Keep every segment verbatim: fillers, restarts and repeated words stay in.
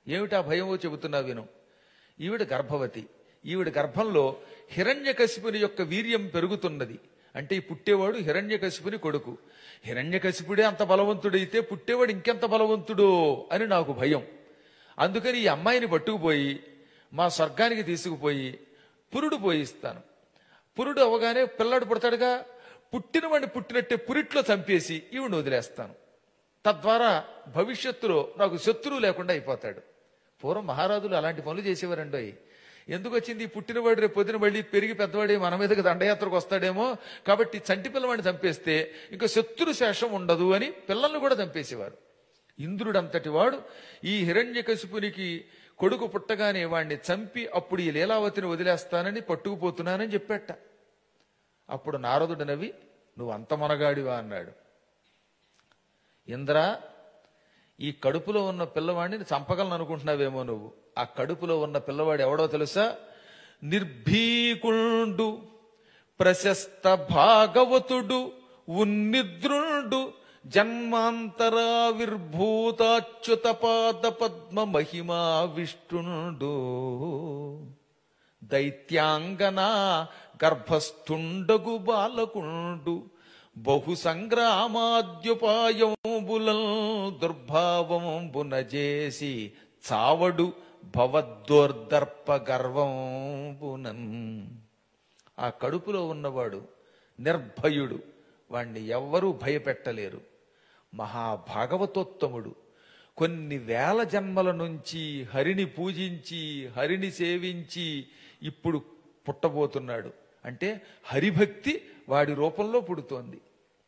ఏమిటా భయమో చెబుతున్నా విను. ఈవిడ గర్భవతి. ఈవిడ గర్భంలో హిరణ్యకశిపుని యొక్క వీర్యం పెరుగుతున్నది. అంటే ఈ పుట్టేవాడు హిరణ్యకశిపుని కొడుకు. హిరణ్యకశిపుడే అంత బలవంతుడైతే పుట్టేవాడు ఇంకెంత బలవంతుడో అని నాకు భయం. అందుకని ఈ అమ్మాయిని పట్టుకుపోయి మా స్వర్గానికి తీసుకుపోయి పురుడు పోయిస్తాను. పురుడు అవగానే పిల్లాడు పుడతాడుగా, పుట్టిన వాడిని పుట్టినట్టే పురిట్లో చంపేసి ఈవిడిని వదిలేస్తాను. తద్వారా భవిష్యత్తులో నాకు శత్రువు లేకుండా అయిపోతాడు. పూర్వం మహారాజులు అలాంటి పనులు చేసేవారండి. ఎందుకు వచ్చింది? పుట్టినవాడు రేపు పొద్దున మళ్ళీ పెరిగి పెద్దవాడి మన మీదకి దండయాత్రకు వస్తాడేమో, కాబట్టి చంటి పిల్లవాడిని చంపేస్తే ఇంకా శత్రు శేషం ఉండదు అని పిల్లల్ని కూడా చంపేసేవారు. ఇంద్రుడంతటి వాడు ఈ హిరణ్యకశిపునికి కొడుకు పుట్టగానే వాణ్ణి చంపి అప్పుడు ఈ లీలావతిని వదిలేస్తానని పట్టుకుపోతున్నానని చెప్పాట. అప్పుడు నారదుడు నవ్వి, నువ్వు అంత మనగాడివా అన్నాడు. ఇంద్ర, ఈ కడుపులో ఉన్న పిల్లవాడిని చంపగలను అనుకుంటున్నావేమో నువ్వు. ఆ కడుపులో ఉన్న పిల్లవాడు ఎవడో తెలుసా? నిర్భీకుండు, ప్రశస్త భాగవతుడు, ఉన్నిద్రుండు, జన్మాంతరావిర్భూతాచ్యుత పాద పద్మ మహిమా విష్ణుండు, దైత్యాంగనా గర్భస్థుండగు బాలకుండు, బహు సంగ్రామాద్యుపాయంబులల్ దుర్భావంబునజేసి చావడు భవద్దోర్దర్ప గర్వంబునన్. ఆ కడుపులో ఉన్నవాడు నిర్భయుడు, వాణ్ణి ఎవ్వరూ భయపెట్టలేరు. మహాభాగవతోత్తముడు. కొన్ని వేల జన్మల నుంచి హరిని పూజించి హరిని సేవించి ఇప్పుడు పుట్టబోతున్నాడు. అంటే హరిభక్తి వాడి రూపంలో పుడుతోంది.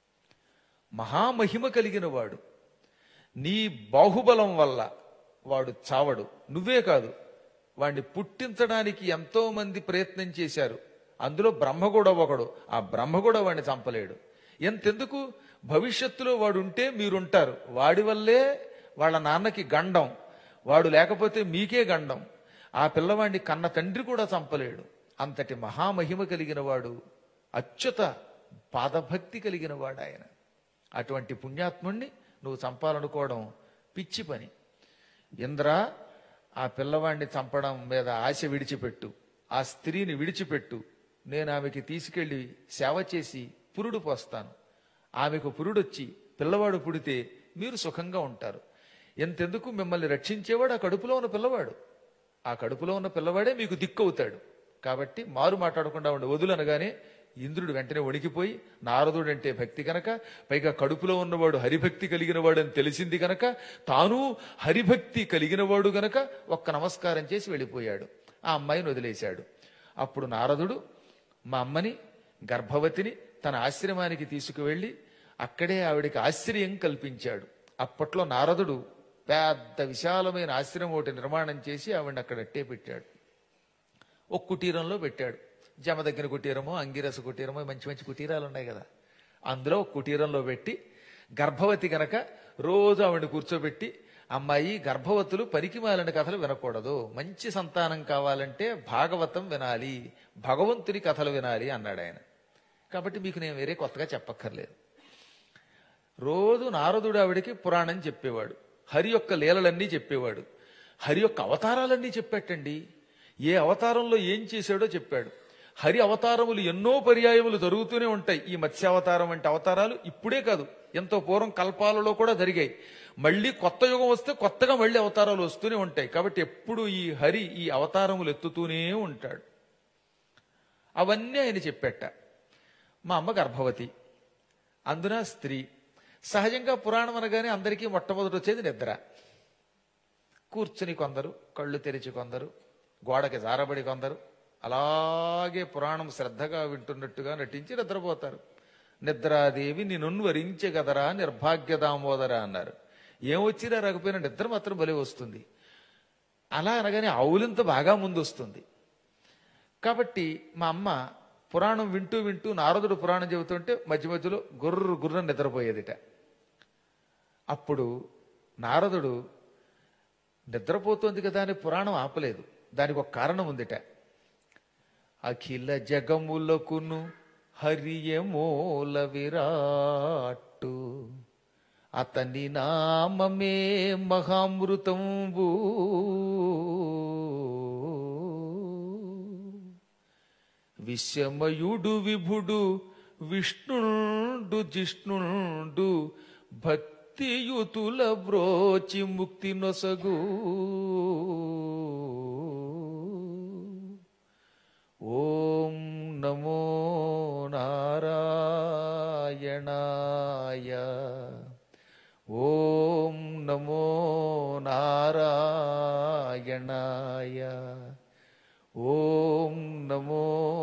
మహామహిమ కలిగిన వాడు. నీ బాహుబలం వల్ల వాడు చావడు. నువ్వే కాదు, వాడిని పుట్టించడానికి ఎంతో మంది ప్రయత్నం చేశారు. అందులో బ్రహ్మ కూడా ఒకడు. ఆ బ్రహ్మ కూడా వాడిని చంపలేడు. ఎంతెందుకు, భవిష్యత్తులో వాడు ఉంటే మీరుంటారు. వాడి వల్లే వాళ్ళ నాన్నకి గండం, వాడు లేకపోతే మీకే గండం. ఆ పిల్లవాడిని కన్న తండ్రి కూడా చంపలేడు. అంతటి మహామహిమ కలిగిన వాడు, అచ్యుత పాదభక్తి కలిగిన వాడు ఆయన. అటువంటి పుణ్యాత్ముణ్ణి నువ్వు చంపాలనుకోవడం పిచ్చి పని. ఇంద్ర, ఆ పిల్లవాడిని చంపడం మీద ఆశ విడిచిపెట్టు, ఆ స్త్రీని విడిచిపెట్టు. నేను ఆమెకి తీసుకెళ్లి సేవ చేసి పురుడు పోస్తాను. ఆమెకు పురుడొచ్చి పిల్లవాడు పుడితే మీరు సుఖంగా ఉంటారు. ఎంతెందుకు, మిమ్మల్ని రక్షించేవాడు ఆ కడుపులో ఉన్న పిల్లవాడు. ఆ కడుపులో ఉన్న పిల్లవాడే మీకు దిక్కు అవుతాడు. కాబట్టి మారు మాట్లాడకుండా ఉండి వదులు అనగానే ఇంద్రుడు వెంటనే వణికిపోయి, నారదుడు అంటే భక్తి కనుక, పైగా కడుపులో ఉన్నవాడు హరిభక్తి కలిగిన వాడు అని తెలిసింది గనక, తాను హరిభక్తి కలిగిన వాడు గనక ఒక్క నమస్కారం చేసి వెళ్ళిపోయాడు. ఆ అమ్మాయిని వదిలేశాడు. అప్పుడు నారదుడు మా అమ్మని, గర్భవతిని తన ఆశ్రమానికి తీసుకువెళ్ళి అక్కడే ఆవిడికి ఆశ్రయం కల్పించాడు. అప్పట్లో నారదుడు పెద్ద విశాలమైన ఆశ్రమం ఒకటి నిర్మాణం చేసి ఆవిడని అక్కడ అట్టే పెట్టాడు. ఒక కుటీరంలో పెట్టాడు. జమదగ్గిన కుటీరమో, అంగిరస కుటీరమో, మంచి మంచి కుటీరాలు ఉన్నాయి కదా, అందులో ఒక కుటీరంలో పెట్టి, గర్భవతి గనక రోజు ఆవిడని కూర్చోబెట్టి, అమ్మాయి, గర్భవతులు పనికిమాలిన కథలు వినకూడదు, మంచి సంతానం కావాలంటే భాగవతం వినాలి, భగవంతుని కథలు వినాలి అన్నాడు ఆయన. కాబట్టి మీకు నేను వేరే కొత్తగా చెప్పక్కర్లేదు. రోజు నారదుడు ఆవిడికి పురాణం చెప్పేవాడు, హరి యొక్క లీలలన్నీ చెప్పేవాడు, హరి యొక్క అవతారాలన్నీ చెప్పాటండి. ఏ అవతారంలో ఏం చేశాడో చెప్పాడు. హరి అవతారములు ఎన్నో పర్యాయములు జరుగుతూనే ఉంటాయి. ఈ మత్స్యావతారం వంటి అవతారాలు ఇప్పుడే కాదు, ఎంతో పూర్వం కల్పాలలో కూడా జరిగాయి. మళ్ళీ కొత్త యుగం వస్తే కొత్తగా మళ్ళీ అవతారాలు వస్తూనే ఉంటాయి. కాబట్టి ఎప్పుడు ఈ హరి ఈ అవతారములు ఎత్తుతూనే ఉంటాడు. అవన్నీ ఆయన చెప్పేట. మా అమ్మ గర్భవతి, అందున స్త్రీ. సహజంగా పురాణం అనగానే అందరికీ మొట్టమొదటి వచ్చేది నిద్ర. కూర్చుని కొందరు, కళ్ళు తెరిచి కొందరు, గోడకి జారబడి కొందరు, అలాగే పురాణం శ్రద్ధగా వింటున్నట్టుగా నటించి నిద్రపోతారు. నిద్రాదేవి నిన్ను వరించగదరా నిర్భాగ్య దామోదరా అన్నారు. ఏమొచ్చినా రాకపోయినా నిద్ర మాత్రం భలే వస్తుంది. అలా అనగానే ఆవులింత బాగా ముందు వస్తుంది. కాబట్టి మా అమ్మ పురాణం వింటూ వింటూ నారదుడు పురాణం చెబుతుంటే మధ్య మధ్యలో గుర్రు గుర్ర నిద్రపోయేదిట. అప్పుడు నారదుడు నిద్రపోతోంది కదా అని పురాణం ఆపలేదు. దానికి ఒక కారణం ఉందిట. అఖిల జగములకును హరియమూల విరాట్టు, అతని నామమే మహామృతంబు విశ్వమయుడు విభుడు విష్ణుండు జిష్ణుండు భక్తియుతుల బ్రోచి ముక్తి నొసగు ఓం నమో నారాయణాయ ఓం నమో నారాయణాయ ఓం నమో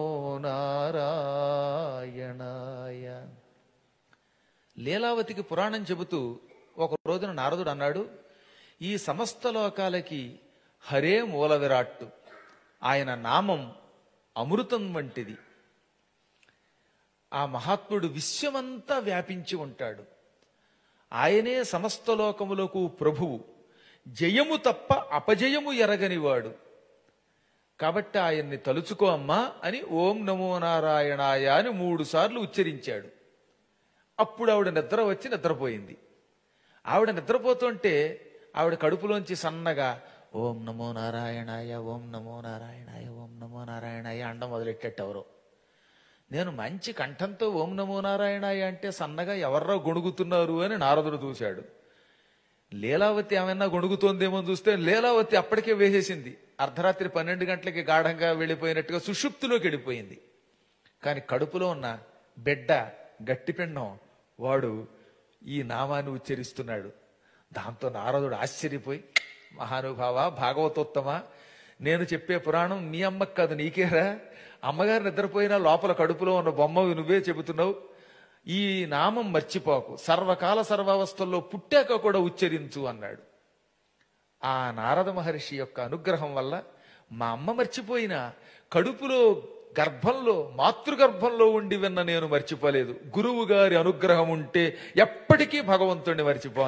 నారాయణాయ. లీలావతికి పురాణం చెబుతూ ఒక రోజున నారదుడు అన్నాడు, ఈ సమస్త లోకాలకి హరే మూల విరాట్టు, ఆయన నామం అమృతం వంటిది. ఆ మహాత్ముడు విశ్వమంతా వ్యాపించి ఉంటాడు. ఆయనే సమస్త లోకములకు ప్రభువు, జయము తప్ప అపజయము ఎరగనివాడు. కాబట్టి ఆయన్ని తలుచుకో అమ్మా అని ఓం నమో నారాయణాయ అని మూడు సార్లు ఉచ్చరించాడు. అప్పుడు ఆవిడ నిద్ర వచ్చి నిద్రపోయింది. ఆవిడ నిద్రపోతుంటే ఆవిడ కడుపులోంచి సన్నగా ఓం నమో నారాయణాయ ఓం నమో నారాయణాయ ఓం నమో నారాయణాయ అండం మొదలెట్టేట్టు ఎవరో. నేను మంచి కంఠంతో ఓం నమో నారాయణాయ అంటే సన్నగా ఎవర్రో గొణుగుతున్నారు అని నారదుడు చూశాడు. లీలావతి ఏమైనా గొణుగుతోందేమో చూస్తే లీలావతి అప్పటికే వేసేసింది. అర్ధరాత్రి పన్నెండు గంటలకి గాఢంగా వెళ్ళిపోయినట్టుగా సుషుప్తిలోకి వెళ్ళిపోయింది. కానీ కడుపులో ఉన్న బిడ్డ గట్టిపిండం వాడు ఈ నామాన్ని ఉచ్చరిస్తున్నాడు. దాంతో నారదుడు ఆశ్చర్యపోయి, మహానుభావ భాగవతోత్తమ, నేను చెప్పే పురాణం మీ అమ్మకి కాదు నీకేరా, అమ్మగారు నిద్రపోయినా లోపల కడుపులో ఉన్న బొమ్మవి నువ్వే చెబుతున్నావు. ఈ నామం మర్చిపోకు, సర్వకాల సర్వావస్థల్లో పుట్టాక కూడా ఉచ్చరించు అన్నాడు. ఆ నారద మహర్షి యొక్క అనుగ్రహం వల్ల మా అమ్మ మర్చిపోయినా కడుపులో గర్భంలో మాతృగర్భంలో ఉండి విన్న నేను మర్చిపోలేదు. గురువు గారి అనుగ్రహం ఉంటే ఎప్పటికీ భగవంతుడిని మర్చిపో.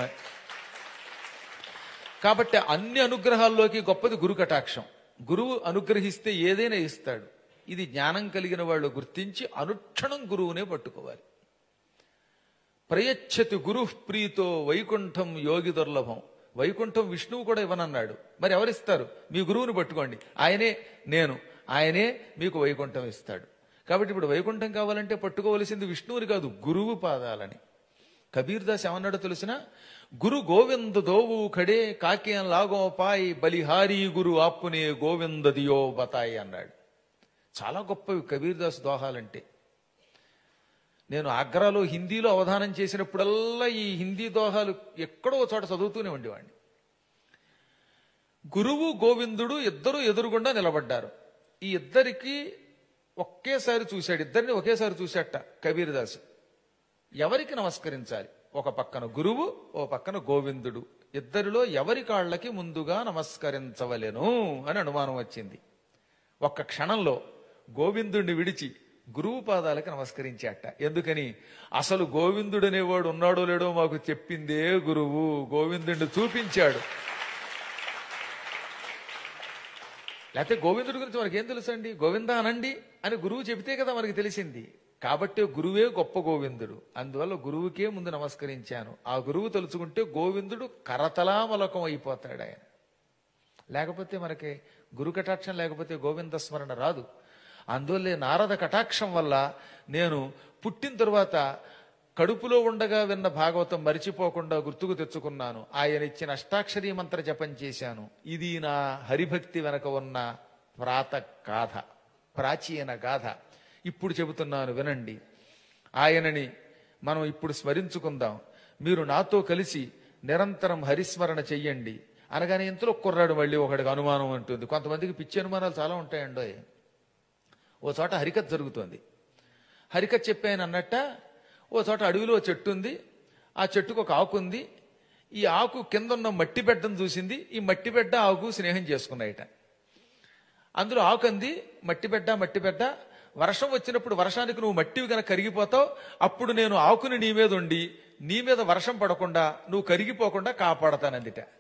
కాబట్టి అన్ని అనుగ్రహాల్లోకి గొప్పది గురు కటాక్షం. గురువు అనుగ్రహిస్తే ఏదైనా ఇస్తాడు. ఇది జ్ఞానం కలిగిన వాళ్ళు గుర్తించి అనుక్షణం గురువునే పట్టుకోవాలి. ప్రయచ్చతి గురు ప్రీతో వైకుంఠం యోగి దుర్లభం. వైకుంఠం విష్ణువు కూడా ఇవ్వనన్నాడు. మరి ఎవరిస్తారు? మీ గురువుని పట్టుకోండి, ఆయనే నేను, ఆయనే మీకు వైకుంఠం ఇస్తాడు. కాబట్టి ఇప్పుడు వైకుంఠం కావాలంటే పట్టుకోవలసింది విష్ణువుని కాదు, గురువు పాదాలని. కబీర్ దాస్ ఏమన్నాడో తెలిసిన, గురు గోవింద దోవు ఖడే కాకేం లాగో పాయి బలిహారీ గురు ఆప్పునే గోవింద దియో బతాయి అన్నాడు. చాలా గొప్పవి కబీర్ దాస్ దోహాలంటే. నేను ఆగ్రాలో హిందీలో అవధానం చేసినప్పుడల్లా ఈ హిందీ దోహాలు ఎక్కడో చోట చదువుతూనే ఉండేవాడిని. గురువు గోవిందుడు ఇద్దరు ఎదురుగుండా నిలబడ్డారు. ఈ ఇద్దరికి ఒకేసారి చూశాడు, ఇద్దరిని ఒకేసారి చూశాట కబీర్ దాసు. ఎవరికి నమస్కరించాలి? ఒక పక్కన గురువు, ఓ పక్కన గోవిందుడు. ఇద్దరిలో ఎవరి కాళ్ళకి ముందుగా నమస్కరించవలెను అని అనుమానం వచ్చింది. ఒక్క క్షణంలో గోవిందుడిని విడిచి గురువు పాదాలకి నమస్కరించాట. ఎందుకని? అసలు గోవిందుడు అనేవాడు ఉన్నాడో లేడో మాకు చెప్పిందే గురువు. గోవిందుడిని చూపించాడు. లేకపోతే గోవిందుడి గురించి మనకేం తెలుసండి? గోవింద అనండి అని గురువు చెబితే కదా మనకి తెలిసింది. కాబట్టి గురువే గొప్ప గోవిందుడు. అందువల్ల గురువుకే ముందు నమస్కరించాను. ఆ గురువు తలుచుకుంటే గోవిందుడు కరతలామలకం అయిపోతాడు ఆయన. లేకపోతే మనకి గురు కటాక్షం లేకపోతే గోవింద స్మరణ రాదు. అందువల్లే నారద కటాక్షం వల్ల నేను పుట్టిన తరువాత కడుపులో ఉండగా విన్న భాగవతం మరిచిపోకుండా గుర్తుకు తెచ్చుకున్నాను. ఆయన ఇచ్చిన అష్టాక్షరీ మంత్ర జపం చేశాను. ఇది నా హరిభక్తి వెనక ఉన్న ప్రాత గాథ, ప్రాచీన గాథ. ఇప్పుడు చెబుతున్నాను వినండి. ఆయనని మనం ఇప్పుడు స్మరించుకుందాం. మీరు నాతో కలిసి నిరంతరం హరిస్మరణ చెయ్యండి అనగానే ఇంతలో కుర్రాడు మళ్ళీ ఒకడికి అనుమానం ఉంటుంది. కొంతమందికి పిచ్చి అనుమానాలు చాలా ఉంటాయండో. ఓ చోట హరికథ జరుగుతోంది. హరికథ చెప్పాను అన్నట్ట ఓ చోట అడవిలో చెట్టు ఉంది. ఆ చెట్టుకు ఒక ఆకు ఉంది. ఈ ఆకు కింద ఉన్న మట్టి బిడ్డను చూసింది. ఈ మట్టి బిడ్డ ఆకు స్నేహం చేసుకున్నాయిట. అందులో ఆకు అంది, మట్టి బిడ్డ మట్టి బిడ్డ, వర్షం వచ్చినప్పుడు వర్షానికి నువ్వు మట్టివి కనుక కరిగిపోతావు, అప్పుడు నేను ఆకుని నీ మీద ఉండి నీ మీద వర్షం పడకుండా నువ్వు కరిగిపోకుండా కాపాడతానందిట.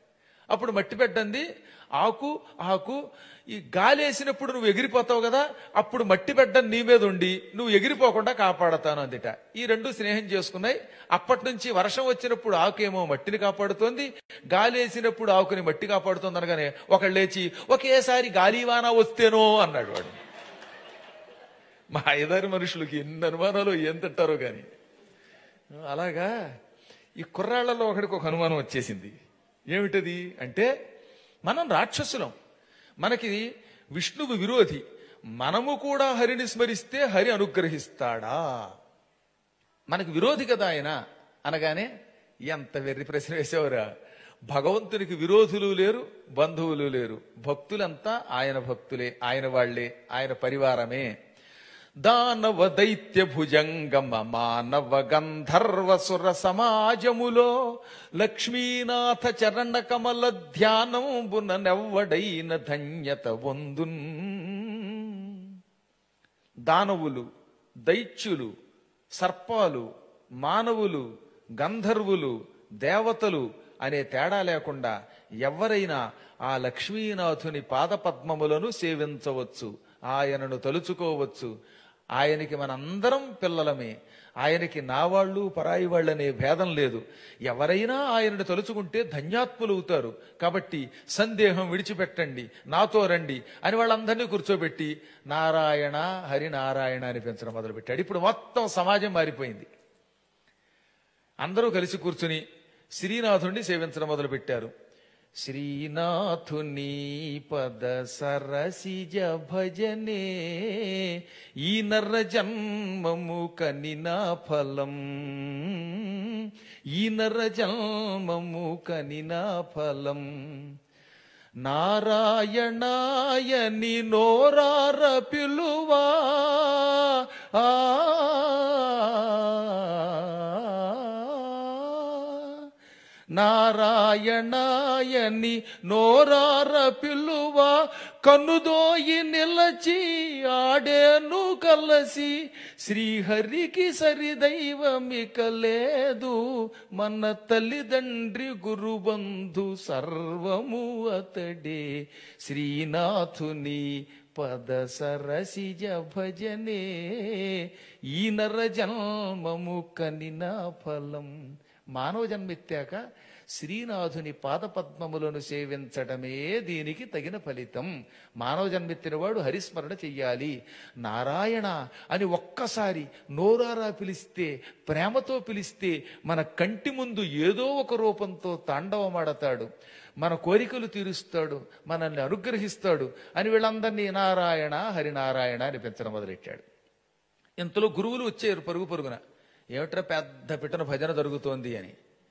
అప్పుడు మట్టి పెట్టండి, ఆకు ఆకు ఈ గాలి వేసినప్పుడు నువ్వు ఎగిరిపోతావు కదా, అప్పుడు మట్టి పెట్టని నీ మీద ఉండి నువ్వు ఎగిరిపోకుండా కాపాడతాను అందిట. ఈ రెండు స్నేహం చేసుకున్నాయి. అప్పటి నుంచి వర్షం వచ్చినప్పుడు ఆకేమో మట్టిని కాపాడుతోంది, గాలి వేసినప్పుడు ఆకుని మట్టి కాపాడుతోంది అనగానే ఒకళ్ళు లేచి ఒకేసారి గాలివాన వస్తేనో అన్నాడు వాడు. మా ఐదారు మనుషులకి ఎన్ని అనుమానాలు ఏం తింటారో గాని. అలాగా ఈ కుర్రాళ్లలో ఒకడికి ఒక అనుమానం వచ్చేసింది. ఏమిటది అంటే, మనం రాక్షసులం, మనకి విష్ణువు విరోధి, మనము కూడా హరిని స్మరిస్తే హరి అనుగ్రహిస్తాడా? మనకి విరోధి కదా ఆయన అనగానే, ఎంత వెర్రి ప్రశ్న వేసేవరా, భగవంతునికి విరోధులు లేరు, బంధువులు లేరు, భక్తులంతా ఆయన భక్తులే, ఆయన వాళ్లే, ఆయన పరివారమే. దానవ దైత్య భుజంగమ మానవ గంధర్వ సుర సమాజములో లక్ష్మీనాథ చరణ కమల ధ్యానంబున నెవ్వడైన ధన్యత వందున్. దానవులు, దైత్యులు, సర్పాలు, మానవులు, గంధర్వులు, దేవతలు అనే తేడా లేకుండా ఎవరైనా ఆ లక్ష్మీనాథుని పాదపద్మములను సేవించవచ్చు, ఆయనను తలుచుకోవచ్చు. ఆయనకి మనందరం పిల్లలమే, ఆయనకి నా వాళ్ళు పరాయి వాళ్ళనే భేదం లేదు. ఎవరైనా ఆయనను తలుచుకుంటే ధన్యాత్ములవుతారు. కాబట్టి సందేహం విడిచిపెట్టండి, నాతో రండి అని వాళ్ళందరినీ కూర్చోబెట్టి నారాయణ హరినారాయణ అని పెంచడం మొదలుపెట్టాడు. ఇప్పుడు మొత్తం సమాజం మారిపోయింది. అందరూ కలిసి కూర్చుని శ్రీనాథుణ్ణి సేవించడం మొదలుపెట్టారు. శ్రీనాథుని పద సరసిజ భజనే ఈ నర జన్మము కనినా ఫలం, ఈ నర జన్మము కనినా ఫలం. నారాయణాయని నోరార పిలువా ఆ నారాయణాయని నోరార పిలువ కన్నుదోయి నిలచి ఆడేను కలసి శ్రీహరికి సరిదైవమిక లేదు మన తల్లిదండ్రి గురుబంధు సర్వము అతడే శ్రీనాథుని పద సరసిజ భజనే ఈ నర జన్మము కనినా ఫలం. మానవ జన్మెత్తాక శ్రీనాథుని పాదపద్మములను సేవించడమే దీనికి తగిన ఫలితం. మానవ జన్మెత్తిన వాడు హరిస్మరణ చెయ్యాలి. నారాయణ అని ఒక్కసారి నోరారా పిలిస్తే, ప్రేమతో పిలిస్తే మన కంటి ముందు ఏదో ఒక రూపంతో తాండవమాడతాడు, మన కోరికలు తీరుస్తాడు, మనల్ని అనుగ్రహిస్తాడు అని వీళ్ళందరినీ నారాయణ హరినారాయణ అని పెంచడం మొదలెట్టాడు. ఇంతలో గురువులు వచ్చారు పరుగు పరుగున. ఏమిట్రా పెద్ద పిట్టన భజన జరుగుతోంది అని.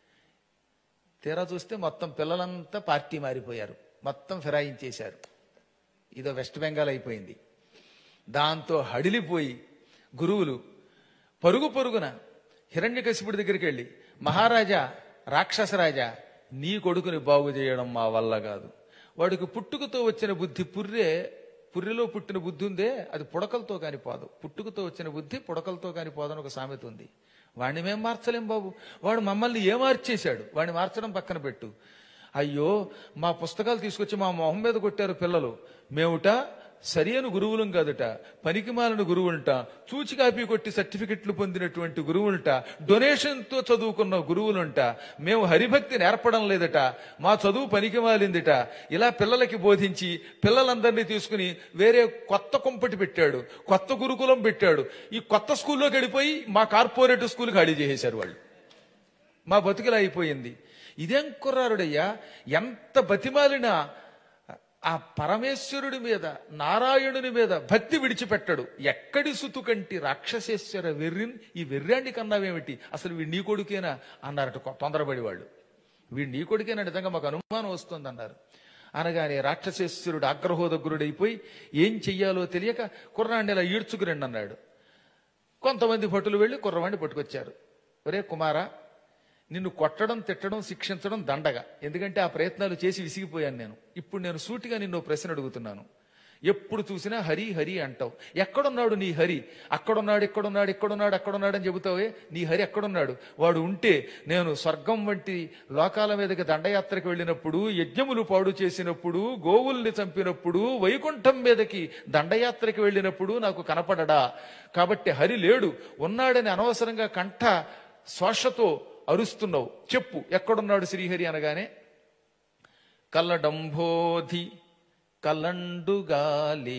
తీరా చూస్తే మొత్తం పిల్లలంతా పార్టీ మారిపోయారు, మొత్తం ఫిరాయించేశారు. ఇదో వెస్ట్ బెంగాల్ అయిపోయింది. దాంతో హడిలిపోయి గురువులు పరుగు పరుగున హిరణ్యకశిపుడి దగ్గరికి వెళ్ళి, మహారాజా, రాక్షసరాజా, నీ కొడుకుని బాగు చేయడం మా వల్ల కాదు. వాడికి పుట్టుకతో వచ్చిన బుద్ధి పుర్రే, పుర్రెలో పుట్టిన బుద్ధి ఉందే అది పుడకలతో కాని పోదు. పుట్టుకతో వచ్చిన బుద్ధి పుడకలతో కాని పోదని ఒక సామెత ఉంది. వాడిని మేము మార్చలేం బాబు, వాడు మమ్మల్ని ఏ మార్చేశాడు, వాడిని మార్చడం పక్కన పెట్టు. అయ్యో, మా పుస్తకాలు తీసుకొచ్చి మా మొహం మీద కొట్టారు పిల్లలు, మేముట సరి అని గురువులం కాదుట, పనికిమాలిన గురువులంట, చూచి కాపీ కొట్టి సర్టిఫికెట్లు పొందినటువంటి గురువులంట, డొనేషన్ తో చదువుకున్న గురువులంట, మేము హరిభక్తి నేర్పడం లేదట, మా చదువు పనికిమాలిందిట. ఇలా పిల్లలకి బోధించి పిల్లలందరినీ తీసుకుని వేరే కొత్త కుంపటి పెట్టాడు, కొత్త గురుకులం పెట్టాడు. ఈ కొత్త స్కూల్లోకి వెళ్ళిపోయి మా కార్పొరేట్ స్కూల్కి ఖాళీ చేసేశారు వాళ్ళు. మా బతుకులా అయిపోయింది. ఇదేం కుర్రారుడయ్యా, ఎంత బతిమాలినా ఆ పరమేశ్వరుడి మీద, నారాయణుని మీద భక్తి విడిచిపెట్టడు. ఎక్కడి సుతుకంటి రాక్షసేశ్వర వెర్రిన్, ఈ వెర్రాండి కన్నావేమిటి, అసలు వీడు నీ కొడుకేనా అన్నారట తొందరపడి వాళ్ళు. వీడు నీ కొడుకేనా, నిజంగా మాకు అనుమానం వస్తుంది అన్నారు. అనగానే రాక్షసేశ్వరుడు ఆగ్రహోదగ్రుడైపోయి ఏం చెయ్యాలో తెలియక కుర్రాండి ఇలా ఈడ్చుకురండి అన్నాడు. కొంతమంది భటులు వెళ్లి కుర్రవాణ్ణి పట్టుకొచ్చారు. ఒరే కుమారా, నిన్ను కొట్టడం, తిట్టడం, శిక్షించడం దండగా, ఎందుకంటే ఆ ప్రయత్నాలు చేసి విసిగిపోయాను నేను. ఇప్పుడు నేను సూటిగా నిన్ను ప్రశ్న అడుగుతున్నాను. ఎప్పుడు చూసినా హరి హరి అంటావు. ఎక్కడున్నాడు నీ హరి? అక్కడున్నాడు, ఇక్కడున్నాడు, ఇక్కడున్నాడు, అక్కడున్నాడు అని చెబుతావే. నీ హరి ఎక్కడున్నాడు? వాడు ఉంటే నేను స్వర్గం వంటి లోకాల మీదకి దండయాత్రకు వెళ్ళినప్పుడు, యజ్ఞములు పాడు చేసినప్పుడు, గోవుల్ని చంపినప్పుడు, వైకుంఠం మీదకి దండయాత్రకి వెళ్ళినప్పుడు నాకు కనపడడా? కాబట్టి హరి లేడు, ఉన్నాడని అనవసరంగా కంఠ శ్వాసతో అరుస్తున్నావు. చెప్పు ఎక్కడున్నాడు శ్రీహరి అనగానే, కల్లడంబోధి కలండుగాలి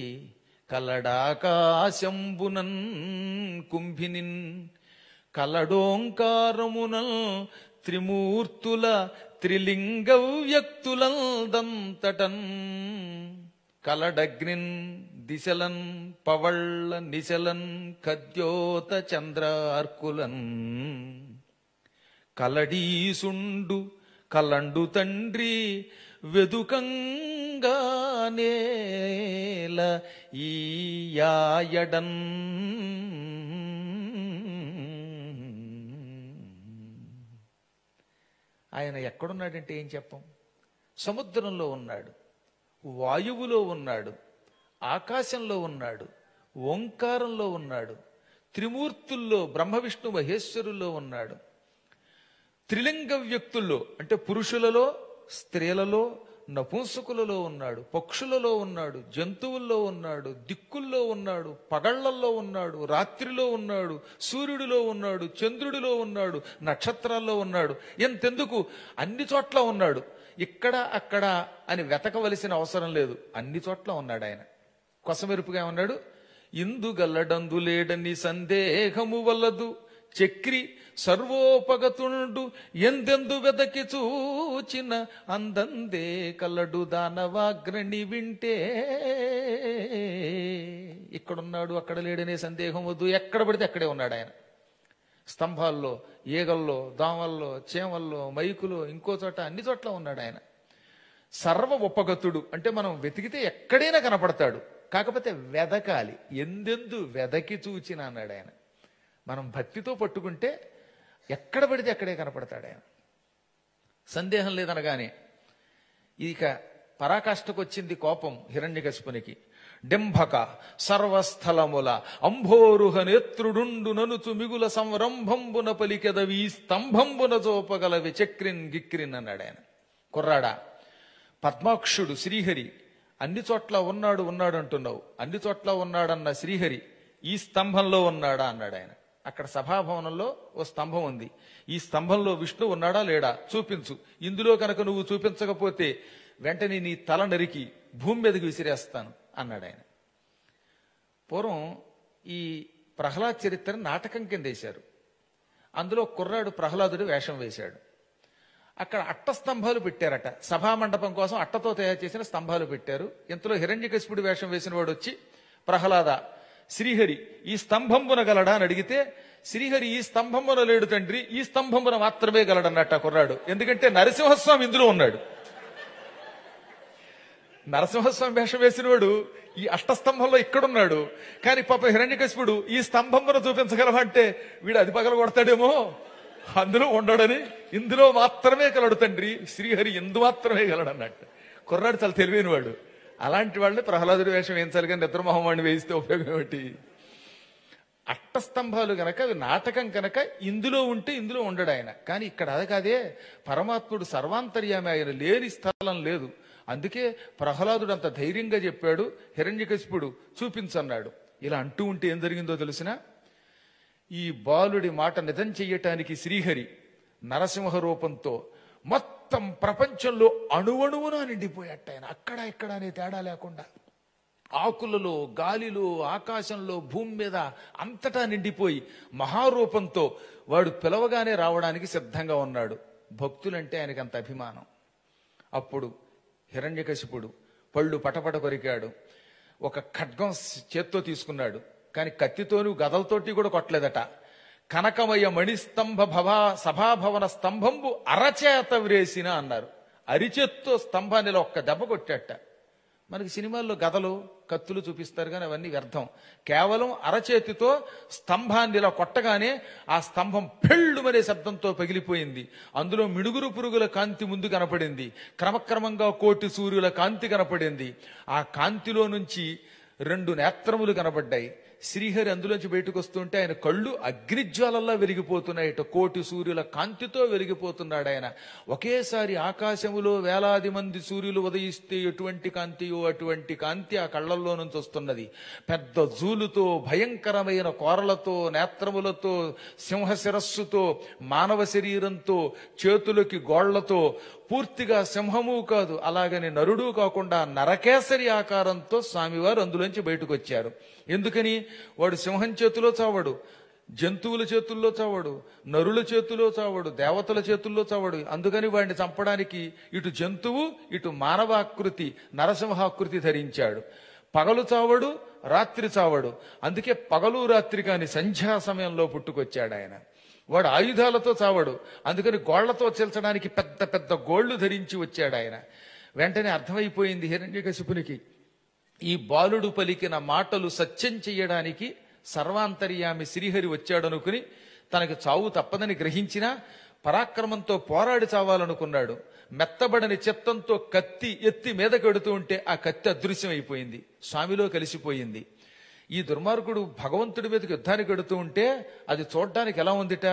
కలడాకాశంబునన్ కుంభినిన్ కలడోంకారమునల్ త్రిమూర్తుల త్రిలింగ వ్యక్తులం దంతటన్ కలడగ్నిన్ దిశలన్ పవళ్ళ నిశలన్ కద్యోత చంద్రార్కులన్ కలడీసుండు కలండు తండ్రి వెదుకంగా నేల ఈయాయడన్ ఆయన ఎక్కడున్నాడంటే ఏం చెప్పం. సముద్రంలో ఉన్నాడు, వాయువులో ఉన్నాడు, ఆకాశంలో ఉన్నాడు, ఓంకారంలో ఉన్నాడు, త్రిమూర్తుల్లో బ్రహ్మ విష్ణు మహేశ్వరుల్లో ఉన్నాడు, త్రిలింగ వ్యక్తుల్లో అంటే పురుషులలో, స్త్రీలలో, నపుంసకులలో ఉన్నాడు, పక్షులలో ఉన్నాడు, జంతువుల్లో ఉన్నాడు, దిక్కుల్లో ఉన్నాడు, పగళ్లల్లో ఉన్నాడు, రాత్రిలో ఉన్నాడు, సూర్యుడిలో ఉన్నాడు, చంద్రుడిలో ఉన్నాడు, నక్షత్రాల్లో ఉన్నాడు. ఎంతెందుకు అన్ని చోట్ల ఉన్నాడు. ఇక్కడ అక్కడ అని వెతకవలసిన అవసరం లేదు, అన్ని చోట్ల ఉన్నాడు ఆయన. కొసమెరుపుగా ఉన్నాడు. ఇందుగల్లడందు లేడని సందేహము వల్లదు చక్రి సర్వోపగతుండు ఎందెందు వెదకి చూచిన అందందే కలడు దానవాగ్రణి వింటే. ఇక్కడున్నాడు అక్కడ లేడనే సందేహం వద్దు, ఎక్కడ పడితే అక్కడే ఉన్నాడు ఆయన. స్తంభాల్లో, ఈగల్లో, దోమల్లో, చేమల్లో, మైకులో, ఇంకో చోట, అన్ని చోట్ల ఉన్నాడు ఆయన. సర్వ ఉపగతుడు అంటే మనం వెతికితే ఎక్కడైనా కనపడతాడు, కాకపోతే వెదకాలి. ఎందెందు వెదకి చూచిన అన్నాడు ఆయన. మనం భక్తితో పట్టుకుంటే ఎక్కడ పడితే అక్కడే కనపడతాడు ఆయన. సందేహం లేదనగానే ఇక పరాకాష్ఠకు వచ్చింది కోపం హిరణ్యకశిపునికి. డింభక సర్వస్థలముల అంభోరుహ నేత్రుడుండు ననుచు మిగుల సంరంభంబున పలికెదవి స్తంభంబున జోపగలవి చక్రిన్ గిక్రిన్ అన్నాడు ఆయన. కుర్రాడా, పద్మాక్షుడు శ్రీహరి అన్ని చోట్ల ఉన్నాడు ఉన్నాడు అంటున్నావు, అన్ని చోట్ల ఉన్నాడన్న శ్రీహరి ఈ స్తంభంలో ఉన్నాడా అన్నాడు ఆయన. అక్కడ సభాభవనంలో ఓ స్తంభం ఉంది. ఈ స్తంభంలో విష్ణు ఉన్నాడా లేడా చూపించు. ఇందులో కనుక నువ్వు చూపించకపోతే వెంటనే నీ తల నరికి భూమి మీదకి విసిరేస్తాను అన్నాడు ఆయన. పూర్వం ఈ ప్రహ్లాద్ చరిత్ర నాటకం కింద వేశారు. అందులో కుర్రాడు ప్రహ్లాదుడు వేషం వేశాడు. అక్కడ అట్ట స్తంభాలు పెట్టారట. సభామండపం కోసం అట్టతో తయారు చేసిన స్తంభాలు పెట్టారు. ఇంతలో హిరణ్యకశిపుడు వేషం వేసిన వాడు వచ్చి, ప్రహ్లాద, శ్రీహరి ఈ స్తంభంబున గలడా అని అడిగితే, శ్రీహరి ఈ స్తంభంబున లేడు తండ్రి, ఈ స్తంభంబున మాత్రమే గలడన్నట్ట కుర్రాడు. ఎందుకంటే నరసింహస్వామి ఇందులో ఉన్నాడు. నరసింహస్వామి వేషం వేసినవాడు ఈ అష్టస్తంభంలో ఇక్కడున్నాడు. కానీ పాప హిరణ్యకశిపుడు ఈ స్తంభంబున చూపించగలవంటే వీడు అది పగల కొడతాడేమో, అందులో ఉండడని ఇందులో మాత్రమే గలడు తండ్రి, శ్రీహరి ఎందు మాత్రమే గలడన్నట్టు. కుర్రాడు చాలా తెలివైన వాడు. అలాంటి వాళ్ళని ప్రహ్లాదుడి వేషం వేయించాలి, కానీ నిద్రమోహమాన్ని వేయిస్తే ఉపయోగం ఏమిటి? అట్టస్తంభాలు గనక అవి నాటకం కనుక ఇందులో ఉంటే ఇందులో ఉండడు ఆయన. కానీ ఇక్కడ అది కాదే, పరమాత్ముడు సర్వాంతర్యామి, ఆయన లేని స్థలం లేదు. అందుకే ప్రహ్లాదుడు అంత ధైర్యంగా చెప్పాడు, హిరణ్యకశిపుడు చూపించన్నాడు. ఇలా అంటూ ఉంటే ఏం జరిగిందో తెలిసినా, ఈ బాలుడి మాట నిజం చెయ్యటానికి శ్రీహరి నరసింహ రూపంతో మొత్తం ప్రపంచంలో అణువణువున నిండిపోయాట ఆయన. అక్కడ ఇక్కడ అనే తేడా లేకుండా ఆకులలో, గాలిలో, ఆకాశంలో, భూమి మీద అంతటా నిండిపోయి మహారూపంతో వాడు పిలవగానే రావడానికి సిద్ధంగా ఉన్నాడు. భక్తులంటే ఆయనకి అంత అభిమానం. అప్పుడు హిరణ్యకశిపుడు పళ్ళు పటపట కొరికాడు. ఒక ఖడ్గం చేత్తో తీసుకున్నాడు, కానీ కత్తితోనూ గదలతోటి కూడా కొట్టలేదట. కనకమయ మణిస్తంభ భవా సభాభవన స్తంభంబు అరచేత వ్రేసిన అన్నారు. అరిచేత్తో స్తంభాన్ని ఒక్క దెబ్బ కొట్టాట. మనకి సినిమాల్లో గదలు కత్తులు చూపిస్తారు కానీ అవన్నీ వ్యర్థం. కేవలం అరచేతితో స్తంభాన్ని ఇలా కొట్టగానే ఆ స్తంభం పెళ్ళుమనే శబ్దంతో పగిలిపోయింది. అందులో మిడుగురు పురుగుల కాంతి ముందు కనపడింది. క్రమక్రమంగా కోటి సూర్యుల కాంతి కనపడింది. ఆ కాంతిలో నుంచి రెండు నేత్రములు కనబడ్డాయి. శ్రీహరి అందులోంచి బయటకు వస్తుంటే ఆయన కళ్ళు అగ్నిజ్వాలల్లా వెలిగిపోతున్నాయట. కోటి సూర్యుల కాంతితో వెలిగిపోతున్నాడు ఆయన. ఒకేసారి ఆకాశములో వేలాది మంది సూర్యులు ఉదయిస్తే ఎటువంటి కాంతియో అటువంటి కాంతి ఆ కళ్ళల్లో నుంచి వస్తున్నది. పెద్ద జూలుతో, భయంకరమైన కోరలతో, నేత్రములతో, సింహ శిరస్సుతో, మానవ శరీరంతో, చేతులకి గోళ్లతో, పూర్తిగా సింహము కాదు అలాగని నరుడు కాకుండా నరకేసరి ఆకారంతో స్వామివారు అందులోంచి బయటకు వచ్చారు. ఎందుకని? వాడు సింహం చేతిలో చావడు, జంతువుల చేతుల్లో చావడు, నరుల చేతిలో చావడు, దేవతల చేతుల్లో చావడు. అందుకని వాడిని చంపడానికి ఇటు జంతువు ఇటు మానవాకృతి నరసింహాకృతి ధరించాడు. పగలు చావడు, రాత్రి చావడు. అందుకే పగలు రాత్రి కాని సంధ్యా సమయంలో పుట్టుకొచ్చాడు ఆయన. వాడు ఆయుధాలతో చావడు. అందుకని గోళ్లతో చీల్చడానికి పెద్ద పెద్ద గోళ్లు ధరించి వచ్చాడు ఆయన. వెంటనే అర్థమైపోయింది హిరణ్యకశిపునికి, ఈ బాలుడు పలికిన మాటలు సత్యం చెయ్యడానికి సర్వాంతర్యామి శ్రీహరి వచ్చాడనుకుని తనకు చావు తప్పదని గ్రహించినా పరాక్రమంతో పోరాడి చావాలనుకున్నాడు. మెత్తబడని చిత్తంతో కత్తి ఎత్తి మీద కడుతూ ఉంటే ఆ కత్తి అదృశ్యమైపోయింది, స్వామిలో కలిసిపోయింది. ఈ దుర్మార్గుడు భగవంతుడి మీదకి యుద్ధానికి కడుతూ ఉంటే అది చూడడానికి ఎలా ఉందిట,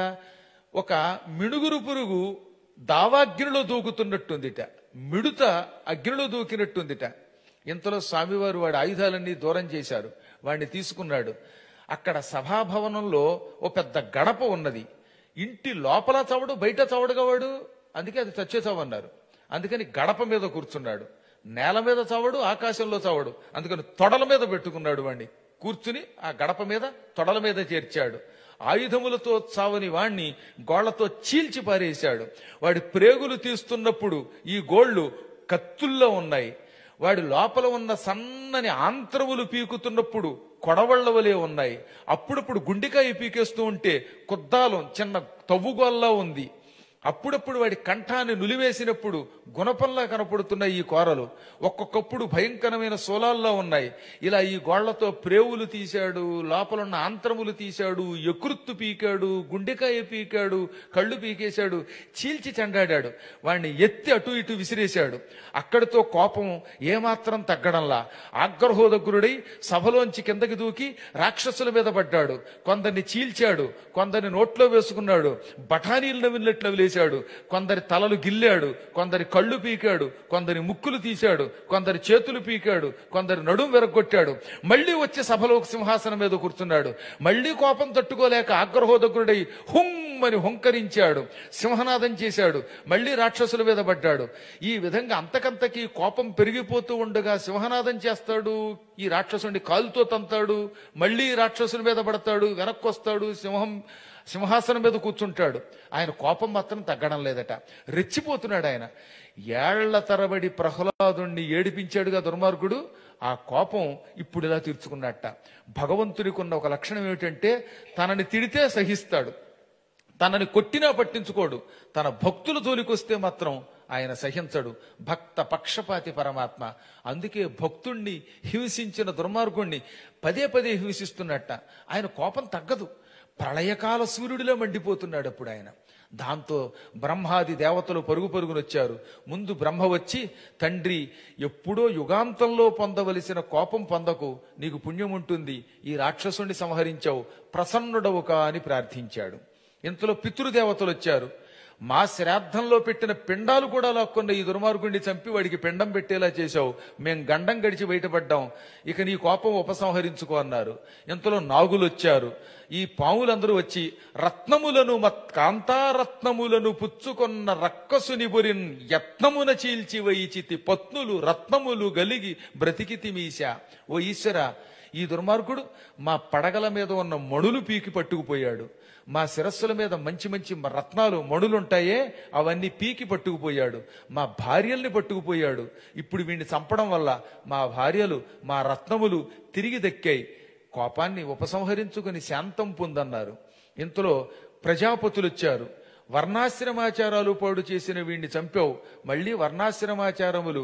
ఒక మిణుగురు పురుగు దావాగ్నిలో దూకుతున్నట్టుందిట, మిడుత అగ్నిలో దూకినట్టుందిట. ఇంతలో స్వామివారు వాడి ఆయుధాలన్నీ దూరం చేశారు. వాడిని తీసుకున్నాడు. అక్కడ సభాభవనంలో ఓ పెద్ద గడప ఉన్నది. ఇంటి లోపల చవడు, బయట చవడుగా వాడు, అందుకే అది చచ్చే చావన్నారు. అందుకని గడప మీద కూర్చున్నాడు. నేల మీద చావడు, ఆకాశంలో చావడు. అందుకని తొడల మీద పెట్టుకున్నాడు వాణ్ణి. కూర్చుని ఆ గడప మీద తొడల మీద చేర్చాడు. ఆయుధములతో చావని వాణ్ణి గోళ్లతో చీల్చి పారేశాడు. వాడి ప్రేగులు తీస్తున్నప్పుడు ఈ గోళ్లు కత్తుల్లో ఉన్నాయి. వాడి లోపల ఉన్న సన్నని ఆంత్రములు పీకుతున్నప్పుడు కొడవళ్ల వలె ఉన్నాయి. అప్పుడప్పుడు గుండెకాయ పీకేస్తూ ఉంటే కుద్దాలం చిన్న తవ్వుగోల్లా ఉంది. అప్పుడప్పుడు వాడి కంఠాన్ని నులివేసినప్పుడు గుణపంలా కనపడుతున్న ఈ కోరలు ఒక్కొక్కప్పుడు భయంకరమైన సోలాల్లో ఉన్నాయి. ఇలా ఈ గోళ్లతో ప్రేవులు తీశాడు, లోపలున్న ఆంత్రములు తీశాడు, యకృత్తు పీకాడు, గుండెకాయ పీకాడు, కళ్ళు పీకేశాడు, చీల్చి చెండాడాడు. వాణ్ణి ఎత్తి అటు ఇటు విసిరేశాడు. అక్కడితో కోపం ఏమాత్రం తగ్గడంలా ఆగ్రహోదగ్రుడై సభలోంచి కిందకి దూకి రాక్షసుల మీద పడ్డాడు. కొందరిని చీల్చాడు, కొందరిని నోట్లో వేసుకున్నాడు, బఠానీలు నవ్వినట్లు వేశాడు, కొందరి తలలు గిల్లాడు, కొందరి కళ్ళు పీకాడు, కొందరి ముక్కులు తీశాడు, కొందరి చేతులు పీకాడు, కొందరి నడుం విరగొట్టాడు. మళ్లీ వచ్చి సభలో సింహాసనం మీద కూర్చున్నాడు. మళ్లీ కోపం తట్టుకోలేక ఆగ్రహోదగ్రుడై హుమ్మని హుంకరించాడు, సింహనాదం చేశాడు. మళ్లీ రాక్షసుల మీద పడ్డాడు. ఈ విధంగా అంతకంతకీ కోపం పెరిగిపోతూ ఉండగా సింహనాదం చేస్తాడు, ఈ రాక్షసుని కాలుతో తంతాడు, మళ్లీ రాక్షసుల మీద పడతాడు, వెనక్కి వస్తాడు, సింహం సింహాసనం మీద కూర్చుంటాడు. ఆయన కోపం మాత్రం తగ్గడం లేదట, రెచ్చిపోతున్నాడు ఆయన. ఏళ్ల తరబడి ప్రహ్లాదుణ్ణి ఏడిపించాడుగా దుర్మార్గుడు, ఆ కోపం ఇప్పుడు ఇలా తీర్చుకున్నట్ట. భగవంతునికి ఉన్న ఒక లక్షణం ఏమిటంటే తనని తిడితే సహిస్తాడు, తనని కొట్టినా పట్టించుకోడు, తన భక్తుల జోలికొస్తే మాత్రం ఆయన సహించడు. భక్త పక్షపాతి పరమాత్మ. అందుకే భక్తుణ్ణి హింసించిన దుర్మార్గుణ్ణి పదే పదే హింసిస్తున్నట్ట. ఆయన కోపం తగ్గదు, ప్రళయకాల సూర్యుడిలో మండిపోతున్నాడు అప్పుడు ఆయన. దాంతో బ్రహ్మాది దేవతలు పరుగు పరుగునొచ్చారు. ముందు బ్రహ్మ వచ్చి, తండ్రి ఎప్పుడో యుగాంతంలో పొందవలసిన కోపం పొందకు, నీకు పుణ్యం ఉంటుంది, ఈ రాక్షసుని సంహరించావు, ప్రసన్నుడవు కా అని ప్రార్థించాడు. ఇంతలో పితృదేవతలు వచ్చారు. మా శ్రాద్ధంలో పెట్టిన పిండాలు కూడా లాక్కున్న ఈ దుర్మార్గుడిని చంపి వాడికి పిండం పెట్టేలా చేశావు, మేం గండం గడిచి బయటపడ్డాం, ఇక నీ కోపం ఉపసంహరించుకో అన్నారు. ఇంతలో నాగులు వచ్చారు. ఈ పాములందరూ వచ్చి రత్నములను మత్ కాంతారత్నములను పుచ్చుకొన్న రక్కసుని బొరిన్ యత్నమున చీల్చి వైచితి పత్నులు రత్నములు గలిగి బ్రతికితి మీశా. ఓ ఈశ్వర, ఈ దుర్మార్గుడు మా పడగల మీద ఉన్న మణులు పీకి పట్టుకుపోయాడు, మా శిరస్సుల మీద మంచి మంచి రత్నాలు మణులుంటాయే అవన్నీ పీకి పట్టుకుపోయాడు, మా భార్యల్ని పట్టుకుపోయాడు. ఇప్పుడు వీడిని చంపడం వల్ల మా భార్యలు మా రత్నములు తిరిగి దక్కాయి, కోపాన్ని ఉపసంహరించుకుని శాంతం పొందన్నారు. ఇంతలో ప్రజాపతులు వచ్చారు. వర్ణాశ్రమాచారాలు పాడు చేసిన వీడిని చంపావు, మళ్లీ వర్ణాశ్రమాచారములు